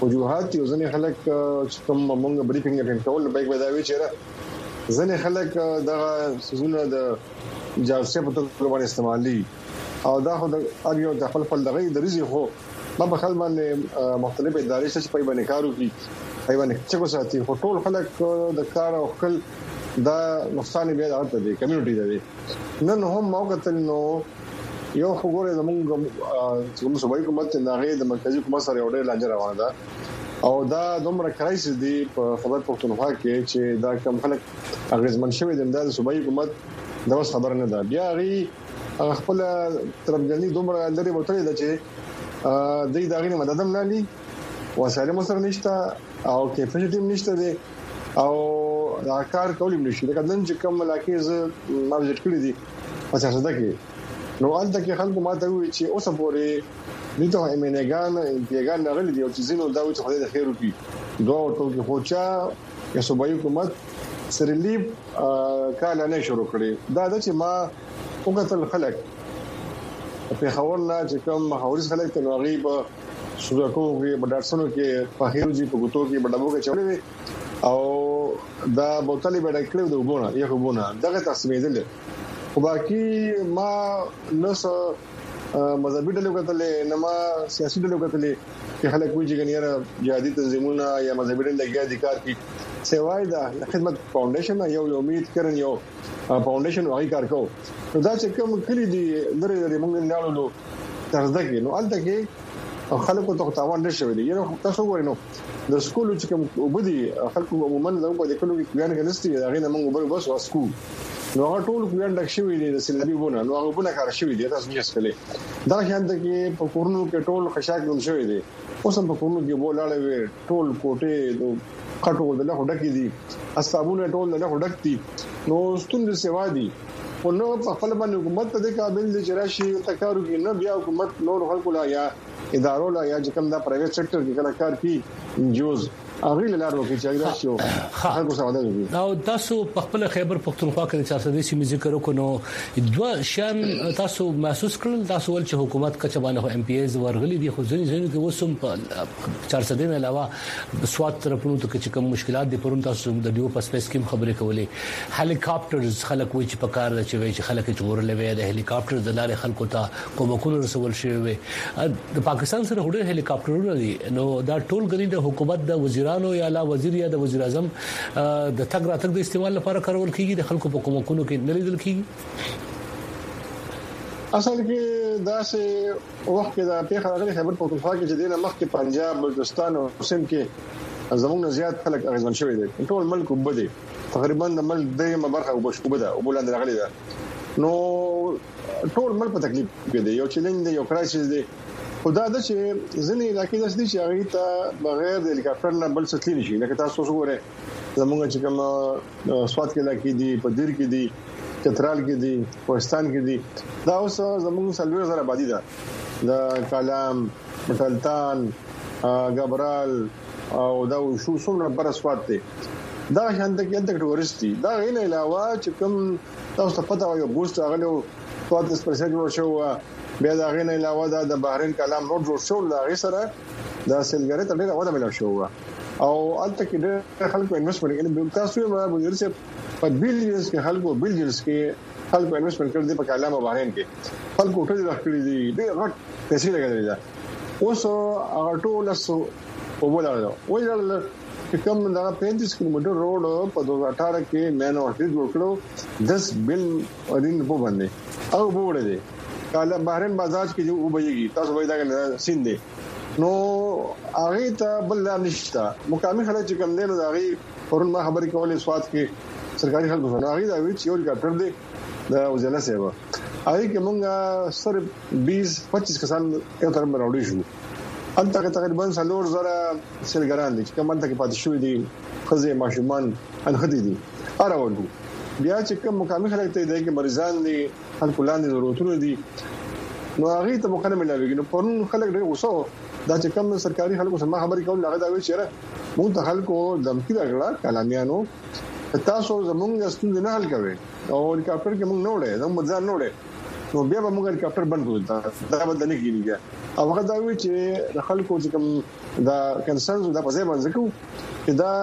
وجوهات یو ځنې خلک چې کوم موږ بریفینګ اټینډ کول به ودا وی چیرې ځنې خلک دغه سيزونه د جاسوسي په توګه باندې استعمالي او دا خو د اړیو د خپل خپل دغه د رزي خو ما په خپل باندې مختلف ادارې چې په باندې کارو کوي په باندې چې کو ساتي خو ټول خلک د کار او خپل دا نقصان به راځي د کمیونټي دی نن هم موقع نو یو خبره زموږ چې موږ صوبایي حکومت نه غي د مرکزی حکومت سره وړه لانجه روانه ده او دا دومره کرایسس دی په خبر پښتونخوا کې چې دا کم خلک اغیزمن شوی د امداد صوبایي حکومت دا خبر نه ده بیا غي خپل ترمنځي دومره لري وته ده چې د دې داغینه مدد هم نه لري وسایل مو سره نشته او کیپاسټی نشته دی او دا کار کولای نشي دا کله چې کوم ملاکې ز ما وزټ کړی دي په څه ده کې نو الته کې خلکو ماته وی چې اوس پورې دته ایمنګان پیغام نغلی دی او چې زینو دا وي چې خدای د خیر وکړي دوه ورته کې خوچا یا صوبایي حکومت سرلیب کال نه شروع کړي دا د چې ما وګتل خلک په خبرنا چې کوم حوارث خلک ته غیب سوزاکو کې بډارسنو کې په هیروجی په ګوتو کې بډابو کې چولې او دا بوتلې به ډکړو د وبونه یو وبونه دغه تقسیمې دي خو باقي ما نس مذهبي ډلې کتلې نه ما سیاسي ډلې کتلې چې خلک وایي چې ګنيره جهادي تنظیمونه یا مذهبي ډلې لګیا دي کار کوي سیوای دا خدمت فاونډیشن یو یو امید کرن یو فاونډیشن وايي کار کوي نو دا چې کوم کلی دي لري لري موږ نه اړولو ترځه کې نو الته کې خلکو ته تاوان نشوي دي یو تاسو وایي نو د سکول چې کوم وبدي خلکو عموما د په کلو کې بیان کنيستي دا غینه موږ به بس واسکو نو هغه ټول بیان ډک شوی دي د سلبي بونه نو هغه بونه کار شوی دي تاسو یې سکلې دا شاند کې په کورونو کې ټول خشاک جوړ شوی دي اوس هم په کورونو کې بولاړې وي ټول کوټه کټو د له ډکې دي اسبابونه ټول له ډک دي نو ستوند سیوا دي او نو په خپل باندې حکومت ته د قابل دي چې راشي تکارو کې نه بیا حکومت نور خلکو لا یا ادارو لا یا چې کوم دا پرایویټ سېکټر کې کله کار کوي جوز اغه لارو کې چې دا شو هغه څه ودا دي او تاسو په خپل خیبر پختونخوا کې چارسده سیمې ذکر وکړو دوه شان تاسو محسوس کړل تاسو ول چې حکومت کچبانه ام پی ایز ورغلي دي خو ځینې ځینې کې وسم په چارسده نه علاوه سواد طرفونو ته چې کوم مشکلات دي پرون تاسو د دیو په سپیس کې خبرې کولې هلیکاپټرز خلک وایي چې په کار د چوي چې خلک چورلې وي د هلیکاپټر د لارې خلکو ته کومکونه رسول شوی وي د پاکستان سره هډه هلیکاپټرونه دي نو دا ټول غري د حکومت د وزیرانو یا لا وزیر یا د وزیر اعظم د تګ راتګ د استعمال لپاره کارول کیږي د خلکو په کومکونو کې نه لیدل کیږي اصل کې دا سه وخت کې دا په خبره خبر پښتونخوا کې چې د مخ کې پنجاب بلوچستان او سند کې زموږ زیات خلک اغیزمن شوی دي ټول ملک وبدي تقریبا د ملک دغه برخه وبده او بلند راغلي ده نو ټول ملک په تکلیف کې دي یو چیلنج دی یو کرایسس دی خدا د چې ځنې علاقې د دې چې هغه ته بغیر د هلیکاپټر نه بل څه نشي لکه تاسو وګورئ زموږ چې کوم سواد کې علاقې دي په دیر کې دي چترال کې دي پاکستان کې دي دا اوس زموږ سلوي زره آبادی ده د کلام مټلتان غبرال او دا شو څومره بر سواد دي دا شانته کې انټر ټورستي دا غینه علاوه چې کوم تاسو ته پته وایو ګوست هغه سواد سپیشل جوړ شو بیا دا غینه علاوه دا د بحرین کلام نوٹ جوړ شو دا غي سره دا سیلګری ته ډیره وده ملو شو او الته کې ډېر خلکو انویسټمنټ کوي تاسو یې مې ورسې په بیلیونز کې خلکو بیلیونز کې خلکو انویسټمنټ کړی په کلام او بحرین کې خلکو ټول راکړي دي ډېر غټ پیسې لګېدل دي اوس هغه ټول سو په ولاړ وایي چې کوم دا پینتیس کیلومتر روډ په دوه هزار اٹھارہ کې مینو هټ جوړ کړو دس بل اورین په باندې او بوړې دي کله بحرین بازار کې جو وبېږي تاسو وایي دا سین دي نو هغه ته بل نشته مقامي خلک چې کوم دي نو هغه پرون ما خبرې کولې سواد کې سرکاري خلکو سره هغه دا وی چې یو ډاکټر دی دا وزله سیوا هغه کې مونږه صرف بیس پچیس کسان یو تر مروړي شو انته تقریبا څلور زره سیلګران دي چې کوم انته کې پاتې شوې دي خزه ماشومان ان خدي دي اراوندو بیا چې کوم مقامي خلک ته دی کې مریضان دي خلکو لاندې ضرورتونه دي نو هغه ته مخنه ملوي نو پرون خلک ډېر وسو دا چې کوم سرکاري خلکو سره خبرې کول هغه دا وی چې مونږ ته خلکو دمکی راغلا کلامیانو تاسو زمونږ ستونزې نه حل کوي او هلیکاپټر کې مونږ نه وړي زموږ ځان نه وړي نو بیا به موږ هلیکاپټر بند کړو دا به نه کیږي او هغه دا وی چې خلکو چې کوم دا کنسرنز دا په ځای باندې کوي چې دا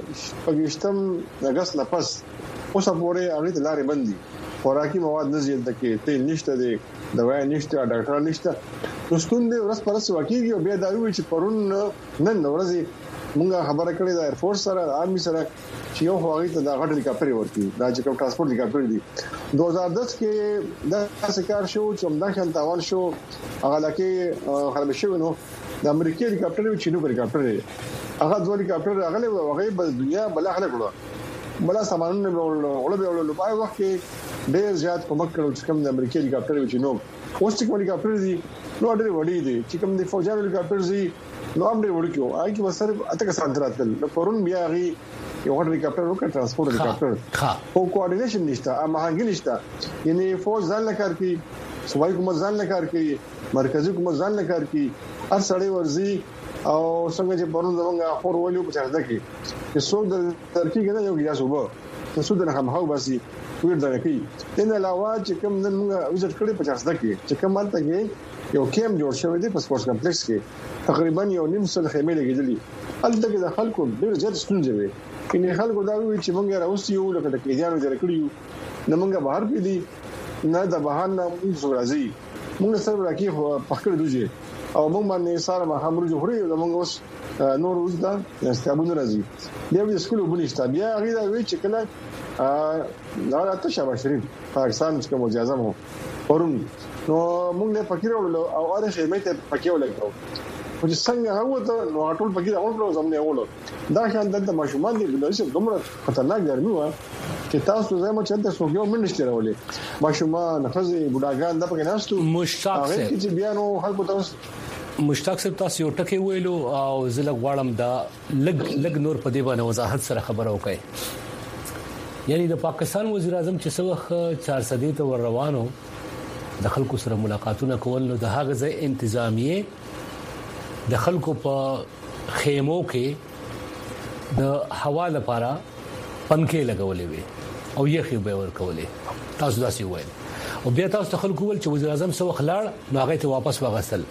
پګشتم اگست نه پس اوس پورې هغه ته لارې بندي خوراکي مواد نه زیات دکې ته نشته دي دوايي نشته ډاکټر نشته نو ستوند ورځ پرس واقعي او بیا دا وی چې پرون نن ورځ موږ خبره کړې د ایر فورس سره آرمي سره چې یو هغه ته د غټ هلیکاپټر ورکی دا چې کوم ترانسپورت هلیکاپټر دي دوه هزار دس کې دا څه کار شو چې همدا شان تاوان شو هغه لکه خراب شو نو د امریکای هلیکاپټر و چینو هلیکاپټر هغه دوه هلیکاپټر هغه هغه بل دنیا بل خلک کړو بل سامانونه وړل وړل په وخت کې ډېر زیات کومک کړو چې کوم د امریکای هلیکاپټر و چینو اوس چې هلیکاپټر دي نو ډېر وړي دي چې کوم د فوجي هلیکاپټر دي نو هم ډېر وړي کیو آی کی وسره اته کسان دراتل نو پرون بیا غي یو هټ هلیکاپټر وکړ ترانسپورت هلیکاپټر او کوارډینیشن نشته ا مهنګ نشته یعنی فوج ځان لکار کی صوبایي حکومت ځان لکار کی مرکزی حکومت ځان لکار کی هر سړی ورزي او څنګه چې پرون زمونږ خور ولیو په چارده کې چې څو د ترکی کې نه یو یا صوبه څه سود نه هم هاو باسي ویر دا کوي ان علاوه چې کوم نن موږ وزټ کړی په چارده کې چې کوم مالته کې یو کیم جوړ شوی دی په سپورت کمپلیکس کې تقریبا یو نیم سل خیمه لګیدلې هلته کې د خلکو ډېر زیات ستونزې وي کله خلکو دا وی چې موږ راوستي یو لکه د کېدانو جوړ کړیو نه موږ بهر کې دي نه د بهر نه موږ راځي موږ سره راکې پخکړ دوجه او موږ باندې سره ما هم روزه خوري او موږ اوس نور وځه استعمال راځي بیا د سکول وبنيشته بیا غي دا وی چې کله ا دا راته شابه شریف پاکستان چې کوم اجازه مو ورون نو موږ نه فکر وکړو او اړه خیمه ته پکې ولګو چې څنګه هغه ته نو ټول پکې راوړل زمونه وړو دا شان د ماشومان دي د څه دومره خطرناک ګرمي و چې تاسو زما چې د سوګیو منشتره ولې ماشومان خزي بډاګان د پکې ناشتو مشتاق سه چې بیا نو خلکو تاسو مشتاق صاحب تاسو یو ټکی ویلو او زله غواړم دا لګ لګ نور په دی باندې وضاحت سره خبره وکړي یعنی د پاکستان وزیر اعظم چې څوخ چار سدي ته ور روانو د خلکو سره ملاقاتونه کول نو د هغه ځای انتظامیه د خلکو په خیمو کې د هوا لپاره پنکې لګولې وي او یې خو به ور کولې تاسو داسې وایي او بیا تاسو خلکو ول چې وزیر اعظم سو خلاړ نو هغه ته واپس واغسل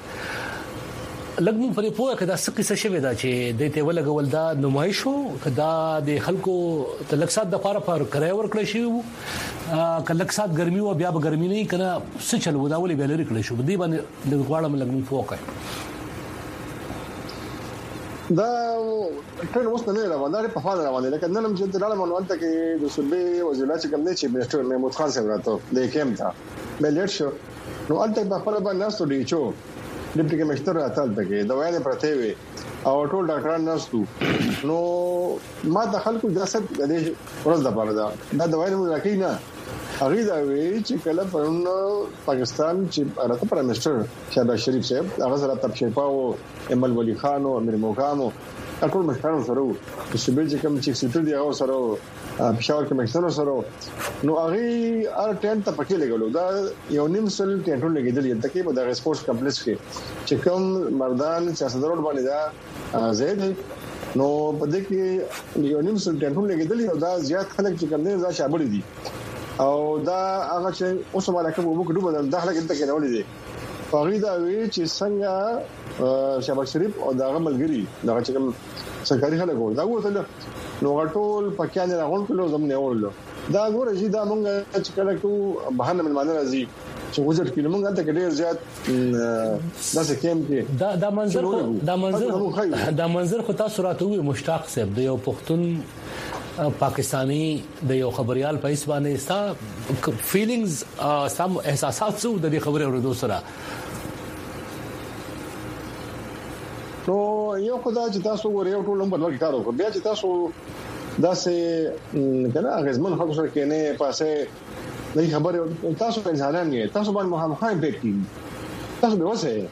لګم پرې پوهه کدا څه قصه شوه دا چې د ته ولګول دا نمایشو کدا د خلکو تلکسات د لپاره پر کرای ور کړی شو کلکسات ګرمي او بیا به ګرمي نه کنه څه چلو دا ولې به لري کړی شو دی باندې د غواړم لګم فوکه دا ټرین اوس نه روانه ده په فاده روانه ده کنه نن چې دلاله مونږ ته کې د صوبې وزیر چې کوم نه چې منسټر محمود خان صاحب راته د کېم تا بلټ شو نو الته په خپل باندې ناس ته دی چو ډیپټي کمشنر راته دغه دوايي پرته وي او ټول ډاکټران ناستو نو ما د خلکو دراست د ورځ د پاره دا دا دوايي موږ راکې نه هغه دا وی چې کله پرون پاکستان چې راته پرائم منسٹر شهباز شریف صاحب هغه سره تبشیر پاو امل ولی خان او امیر موقامو ټول مشرانو سره چې صوبې چې کوم چې سټر دی هغه سره پېښور کې مشرانو سره نو هغه ار ټین ته پکې لګولو دا یو نیم سل ټینټو لګیدل د کې په د سپورتس کمپلیکس کې چې کوم مردان سیاست روډ باندې دا زید نو په دې کې یو نیم سل ټینټو لګیدل او دا زیات خلک چې کوم نه ځا شامل دي او دا هغه چې اوس مالک په وګړو ډوب د داخله کې ته کېنولې دي فغیدا وی چې څنګه شهباز شریف او داغه ملګری دغه چې کوم سرکاري خلک وو دا وته نو غټول پکانه راغون کلو زمونه ورلو دا ګوره چې دا مونږ چې کله کو بهانه من مانه راځي چې وزټ کینو مونږ ته ډېر زیات داسې کېم کې دا دا منظر دا منظر دا منظر خو تاسو راته وي مشتاق صاحب د یو پښتون پاکستانی د یو خبريال په اس باندې ستا فیلینګز سم احساسات څو د دې خبره ورودو سره نو یو خدای چې تاسو ګورئ یو ټول نمبر ورکړ کارو بیا چې تاسو داسې کنه غزمن خلکو سره کې نه پاسه نه خبره تاسو په ځانان یې تاسو باندې مخامخ امپیکټ کیږي تاسو به وسه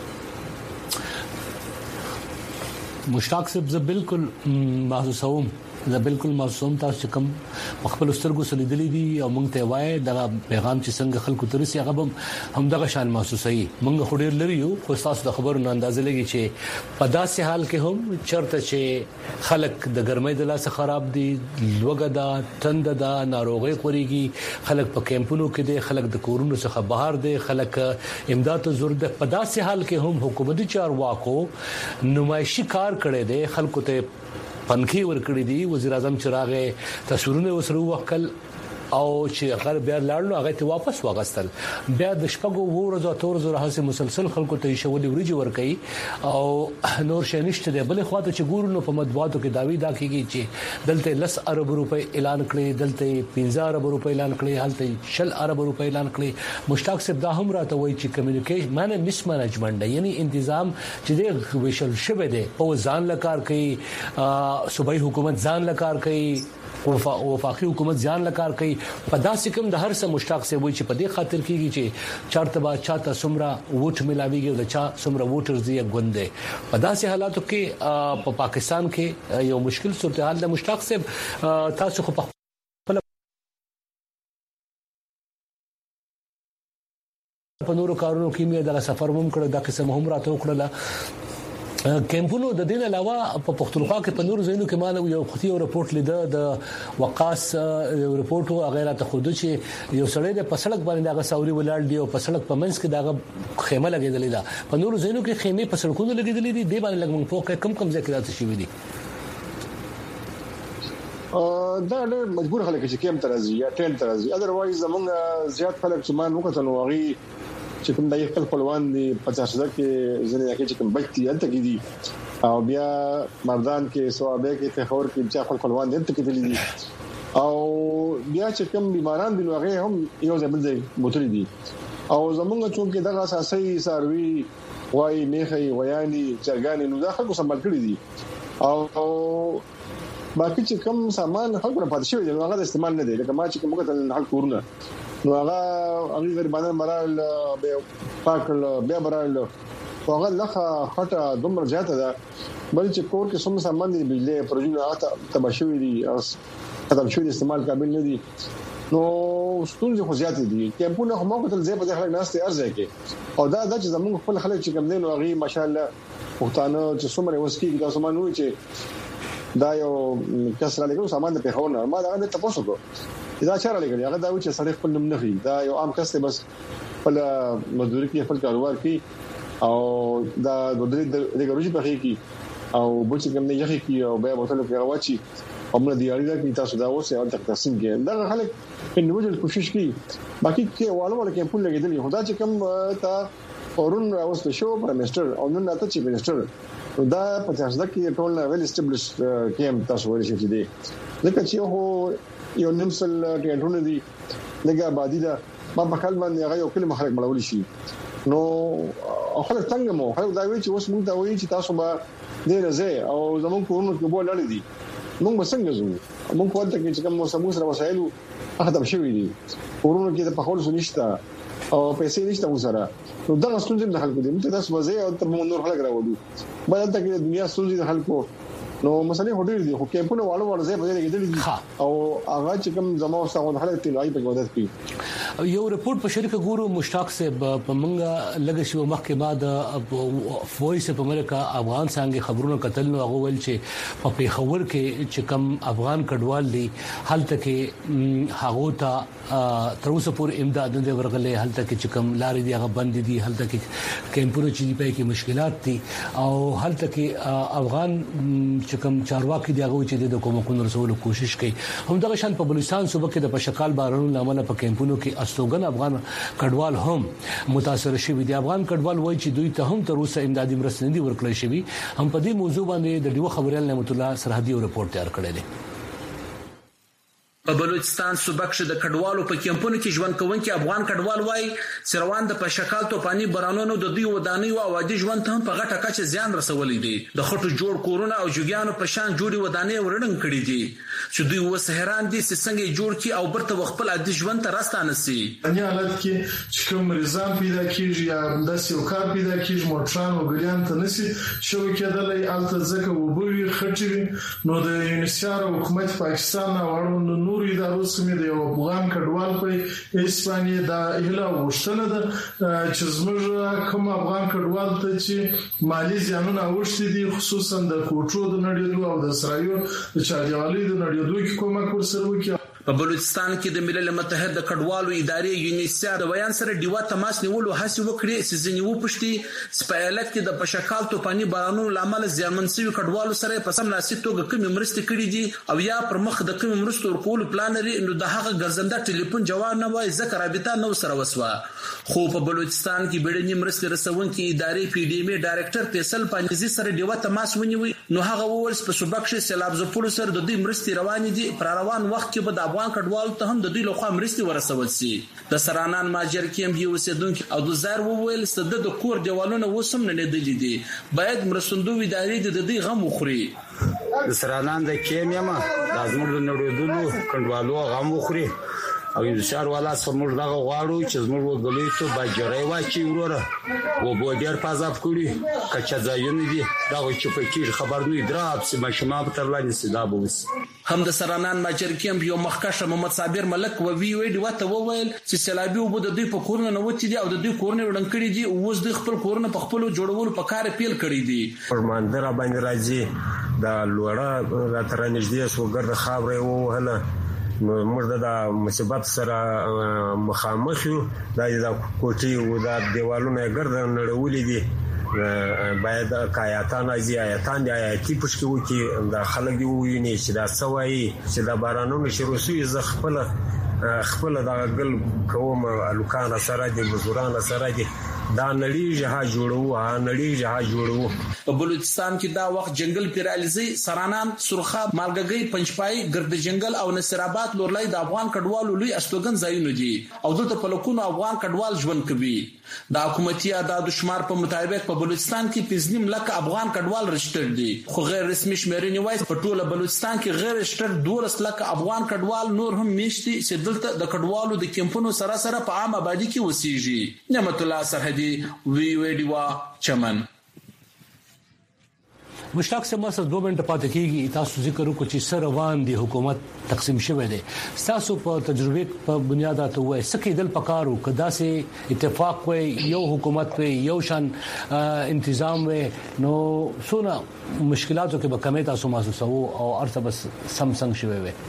مشتاق صاحب زه بالکل محسوسوم دا بالکل معصوم تاسو کوم خپل سترګو سلیدلې دي او مونږ ته وایي دا پیغام چې څنګه خلکو ترسي هغه هم دغه شان محسوسي مونږ خډیر لري یو خو تاسو د خبرو نه اندازې لګي چې په داسې حال کې هم چرته چې خلک د ګرمۍ د لاسه خراب دي لوګه دا تند دا ناروغي خوريږي خلک په کیمپونو کې دي خلک د کورونو څخه بهر دي خلک امداد ضرورت په داسې حال کې هم حکومتي چارواکو نمایشي کار کړي دي خلکو ته پنکي ورکړي دي وزیر اعظم چراغه تصویرونه وسرو وکړ او چې هغه بیا لاړو هغه ته واپس واغستل بیا د شپږو ورځو تور زره هڅه مسلسل خلکو ته شولې وريجي ورکړي او نور شنشته دی بل خواته چې ګورنو په مطبوعاتو کې داوی دا کیږي چې دلته لس ارب روپے اعلان کړي دلته پنځه ارب روپے اعلان کړي هلته شل ارب روپے اعلان کړي مشتاق صاحب دا هم راته وایي چې کمیونیکیشن معنی مس مینجمنت دی یعنی تنظیم چې د ویشل شوه دی په ځان لکار کوي صوبایي حکومت ځان لکار کوي وفاقي حکومت ځان لکار کوي په داسې کوم د هر څه مشتاق سي وایي چې په دې خاطر کیږي چې چارته با چاته سمرا ووټ ملاويږي او چا سمرا ووټرز دی غونډه په داسې حالاتو کې په پا پاکستان کې یو مشکل صورتحال د مشتاق سي تاسو خو په په نورو کارونو کې مې د سفر مم کړ دا قسم هم راته وکړه کیمپونو د دین علاوه په پښتونخوا کې په نور ځایونو کې مال یو خطي او رپورت لیده د وقاص رپورت او غیره ته خود چې یو سړی د پسړک باندې هغه سوري ولاړ دی او پسړک په منځ کې دغه خیمه لګیدلې ده په نور ځایونو کې خیمه په سړکونو لګیدلې دي د باندې لګمن فوق کم کم ځکه راځي شي دي دا ډېر مجبور خلک چې کیم ترازی یا ټرین ترازی اذروایز زمونږ زیات خلک چې مان وکړو نو غي چې کوم د خپل خپلوان دي پچاس هزار کې ځنه کې چې کوم بچي انت کې دي او بیا مردان کې سوابه کې ته خور کې چې خپل خپلوان دي انت کې دي او بیا چې کوم بیماران دي نو هغه هم یو ځای بل ځای بوتل دي او زمونږ چې دغه اساسي ساروي وای میخي ویاني چرګاني نو دا خلکو سمبال کړی دي او باقي چې کوم سامان خلکو نه پاتې شوی دی هغه د استعمال نه دی لکه ما چې کومه ته حق ورنه نو هغه هغه غریبانه مرال به پاکل بیا مرال هغه لخه خټه دومره زیاته ده بل چې کور کې سم سامان دي بجلی پروژه هغه تبشوي دي او ختم شوی استعمال قابل نه دي نو ستونزې خو زیاتې دي کیمپونه هم په تل ځای په ځای ناشته ارزه کې او دا د زموږ خپل خلک چې کوم دي نو هغه ماشاءالله وختانه چې څومره وسکی دا سامان وي چې دا یو کسره لګو سامان په خونه ما دا نه تاسو کو دا چاره لګي هغه دا و چې سړی خپل نوم نه خي دا یو عام کس ته بس خپل مزدوري کې خپل کاروبار کوي او دا د دې د ګروجي په خې کې او بل څه کوم نه یخي کې او بیا بوتل کې راوچی همله دی اړیدا کې تاسو دا اوسه او تک تقسیم کې دا خلک انډیویډوال کوشش کوي باقي کې والو ول کې په لګیدل خدا چې کوم تا اورون راوست شو پرایم منسٹر او نن ته چیف منسٹر دا پچاس دکې ټول ویل اسټابلیش کېم تاسو ورشي چې دی لکه چې هو یو نمسل ټینټونه دي لګه آبادی دا ما په کال باندې هغه یو کلی محرک مړول شي نو خلک څنګه مو خلک دا وی چې اوس موږ دا وی چې تاسو به دې راځي او زموږ کورونو کې بول لړ دي موږ څنګه زو موږ کوته کې چې کوم سمو سره وسایلو ختم شوی دي کورونو کې د پخول سنشتہ او پیسې نشته وسره نو دا ستونزې د خلکو دي موږ تاسو وځي او ته نور خلک راوړو بل ته کې دنیا ستونزې د خلکو نو مسلې هډیر دي خو کیمپونه والو ورځي په دې کې دي او هغه چې کوم زمو څنګه خلک تلای په مدد کوي یو رپورت په شریک ګورو مشتاق سے په منګه لګ شو مخکې بعد وایس په ملکه افغان څنګه خبرونه قتل نو هغه ول چې په پیښور کې چې کوم افغان کډوال دي حالت کې هغه ته تر اوسه پورې امداد نه ورغلې حالت کې چې کوم لارې دی هغه بند دي حالت کې کیمپونه چې په کې مشکلات دي او حالت کې افغان چې کوم چارواکي دی هغه چې د کومکونو رسولو کوشش کوي هم دغه شان په بلوچستان صوبه کې د پشکال بارانو لامل په کیمپونو کې استوګن افغان کډوال هم متاثر شوي دي افغان کډوال وایي چې دوی ته هم تر اوسه امدادي مرستې نه ورکړل شوی هم په دې موضوع باندې د ډیو خبريال نعمت الله سرحدي رپورت تیار کړی دی په بلوچستان صوبه کې د کډوالو په کیمپونو کې ژوند کوونکي افغان کډوال وایي چې روان د پشکال توپاني بارانونو د دوی ودانۍ او عادي ژوند ته هم په غټه کچه زیان رسولې دي. د خټو جوړ کورونه او جوګیانو په شان جوړي ودانۍ ورډنګ کړې دي چې دوی وس حیران دي چې څنګه جوړ کی او برته خپل عادي ژوند ته راستانه سي. ان حالت کې چې کوم نظام پیدا کیږي یا د سیو کار پیدا کیږي موټران او ګریان ته نسی شو کېدلې الته ځکه وبوي خټي نو د یونیسیار حکومت پاکستان او اړوند نور ادارو سمې د افغان کډوال په اسپانیا د اهلا وشتله ده چې زموږ کوم افغان کډوال ته چې مالی زیانونه اوښتي دي خصوصا د کوټو د نړیدو او د اسرایل د چاریوالۍ د نړیدو کې کومک ورسره وکړي. په بلوچستان کې د ملل متحد د کډوالو ادارې یونیسیار د بیان سره ډیوا تماس نیولو هڅه وکړي چې ځینې و پښتي سپایلټ کې د پشکال توپاني بارانونو لامل زیانمن شوی کډوالو سره په سم ناسي توګه کوم مرستې کړې دي او یا پر مخ د کوم مرستو ورکول پلان لري نو د هغه ګرځنده ټلیفون جواب نه وای ځکه رابطه نو سره وسوه. خو په بلوچستان کې بیړني مرستې رسونکي ادارې پی ډی ایم ډایریکټر فیصل پانیزي سره ډیوا تماس ونیوي نو هغه وویل په صوبه کې سیلاب زپول سره د دوی مرستې روان دي پر روان وخت کې به د افغان کډوالو ته هم د دوی لخوا مرستې ورسول شي. د سرانان ماجر کې هم یو اوسیدونکو او د زار وویل چې د کور دیوالونه وسم نه لیدلې دي باید مرستندوی ادارې د دې غم وخوري. د سرانان د کیمیما د ازمر د نړیدلو کډوالو غم وخوري او یو شهر والا سمور دغه غواړو چې زموږ وګړي ته باجرای واچي وروره و بو ډیر پازاب کړی کچا ځایونه دي دا چې په کې خبر نه دراب چې مشما په ترلانې سدا بوس. هم د سرانان ماجر کیمپ یو مخکښ محمد صابر ملک و وی وی دی وته وویل چې سیلابي وبو د دوی په کورونه نه وتی دي او د دوی کورونه وړاندې کړی دي او اوس د خپل کورونه په خپل جوړولو په کار پیل کړی دي. پرماندره باندې راځي دا لوړه را تر نږدې سو ګرد خاورې وهله موږ د مصیبت سره مخامخ یو د کوټي او د دیوالونو ګرد نړولې دي باید کایاتان ازي آیاتان دی آیاتي پښکو کې د خلک دی ویني چې دا سوي چې د بارانونو شروع شي ز خپل خپل د غل کوم الکان سره دي مزوران سره دي دا نړۍ جها جوړو ها نړۍ جها جوړو. په بلوچستان کې دا وخت جنگل پیراليزي سرانان سرخاب مالګګي پنځپای ګرد جنگل او نصر آباد لورلای د افغان کډوالو لوی استوګن ځایونه دي او دلته په لکونو افغان کډوال ژوند کوي. د حکومتي اعداد شمار په مطابق په بلوچستان کې پنځنیم لک افغان کډوال رجسټر دي خو غیر رسمي شمیرنې وایي په ټوله بلوچستان کې غیر رجسټر دولس لک افغان کډوال نور هم میشتي چې دلته د کډوالو د کیمپونو سره سره په عام آبادی کې وسیږي. نعمت الله سرحدي وی ویډیوا چمن. مشتاق سے ما سره دوه منټه پاتې کیږي تاسو ذکر وکړو چې سره روان دي حکومت تقسیم شوه دي تاسو په تجربه په بنیاد ته وای سکه دل پکارو کدا سه اتفاق وي یو حکومت وي یو شان تنظیم وي نو سونه مشکلاتو کې به کمی تاسو محسوسو او ارته بس سم څنګه شوه وي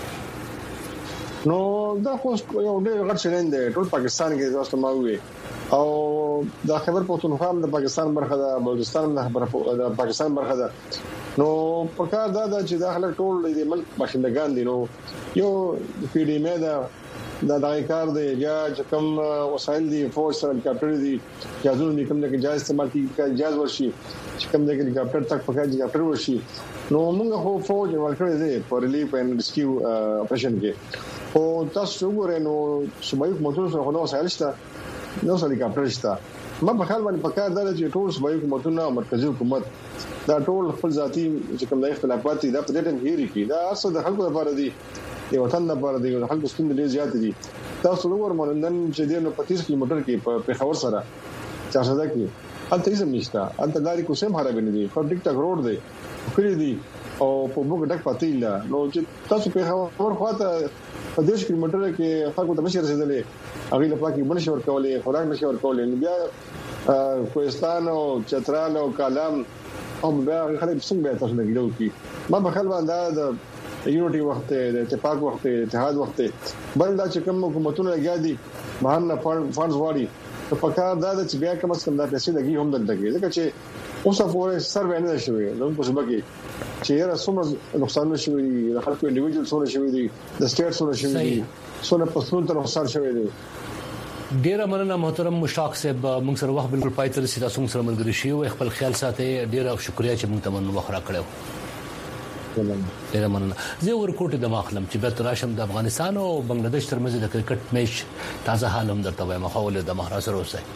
نو دا خو یو ډېر غټ چیلنج دی ټول پاکستان کې تاسو ما وي او د خیبر پختونخوا د پاکستان برخه ده بلوچستان د پاکستان برخه ده نو په کار دا چې داخله ټول د ملک باشندگان دي نو یو پی ډی ایم دا د دغه کار دی یا چې کوم وسایل دي فورس هلیکاپټر دي جازونه کوم د جاز استعمال کیږي جاز ورشي چې کوم د هلیکاپټر تک پکې هلیکاپټر ورشي نو موږ خو فوج ورکړی دی په ریلیف اینڈ ریسکیو اپریشن کې او تاسو وګورئ نو صوبایي حکومتونو سره نو وسایل شته نو هلیکاپټر شته ما په خیال باندې پکار دا چې ټول صوبایي حکومتونه او مرکزی حکومت دا ټول خپل ذاتی چې کوم د اختلافات دي دا په دې ټیم کې لري دا اصل د خلکو لپاره دي د وطن لپاره دي د خلکو ستونزې ډېر زیات دي تاسو وګورئ نن چې د پچیس کیلومتر کې په پیښور سره چارسده کې انته یې زميشته انته لاري کوسم خراب نه دي په ټیک ټاک روډ دی کړی دي او په موږ ډک پاتې لا نو چې تاسو پیښور خواته په دیش کیلومتر کې خلکو ته نشي رسیدلې هغه لپاره کې بل شور کولې خوراک نشي ور کولې بیا کوهستان او چترال او کالام او بیا خلک څنګه تاسو نه ګلو کی ما په خپل باندې د یونټي وخت د اتفاق وخت اتحاد وخت بل دا چې کوم حکومتونه لګیا دي مهانه فانډز واړي په پکا دا چې بیا کوم څه کنده پیسې لګي هم دلته کې ځکه چې اوسه پورې سروې نه شوی نو په سبا کې چې را څومره نقصان شوی د خلکو انډیویډوال څونه شوی دي د سټیټ څونه شوی دي څونه پسون ته نقصان شوی دی. ډیر مننه محترم مشتاق صاحب موږ سره وخت بالکل پای تر سیده څنګه سره ملګری شي او خپل خیال ساتي ډیر شکریا چې موږ ته منو وخره کړو. ډیر مننه. زه ورکوټ د ماخلم چې به تراشم د افغانستان او بنگلاديش ترمنځ د کرکټ میچ تازه حال هم درته وایم. خو له د مهرا سره اوسه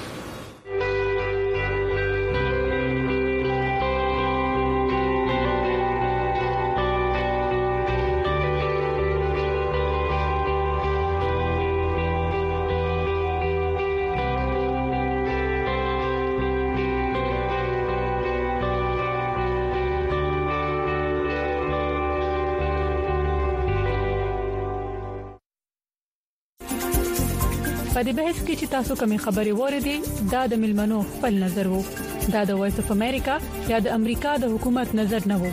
په دې بحث کې چې تاسو کومې خبرې وریدي دا د ملمنو خپل نظر وو. دا د وایس اف امریکا یا د امریکا د حکومت نظر نه وو.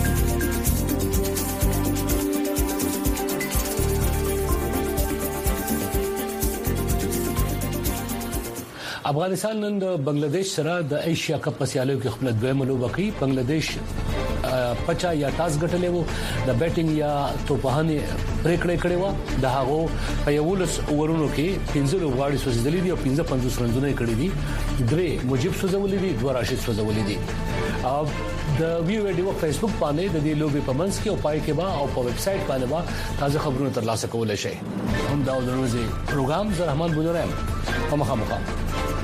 افغانستان نن د بنگلاديش سره د ایشیا کپ په سیالیو کې خپل دویمه لوبه کوي. بنگلاديش پچا یا تاس غټلې وو د بیټینګ یا توپهانه پریکړې کړې و. د هغه په یولس اورونو کې پنځه لوبغاړي سوځېدلې دي او پنځه پنځوس رنونه کړې دي. درې مجيب سوځولې دي، دوه راشد سوځولې دي. او د ویو ویډیو فیسبوک باندې د دې لوبې په منځ کې او پای کې با او په ویب سټ باندې با تازه خبرونه ترلاسه کولای شي. هم دا د ورځې پروګرام زه رحمان بونورم په مخه مخه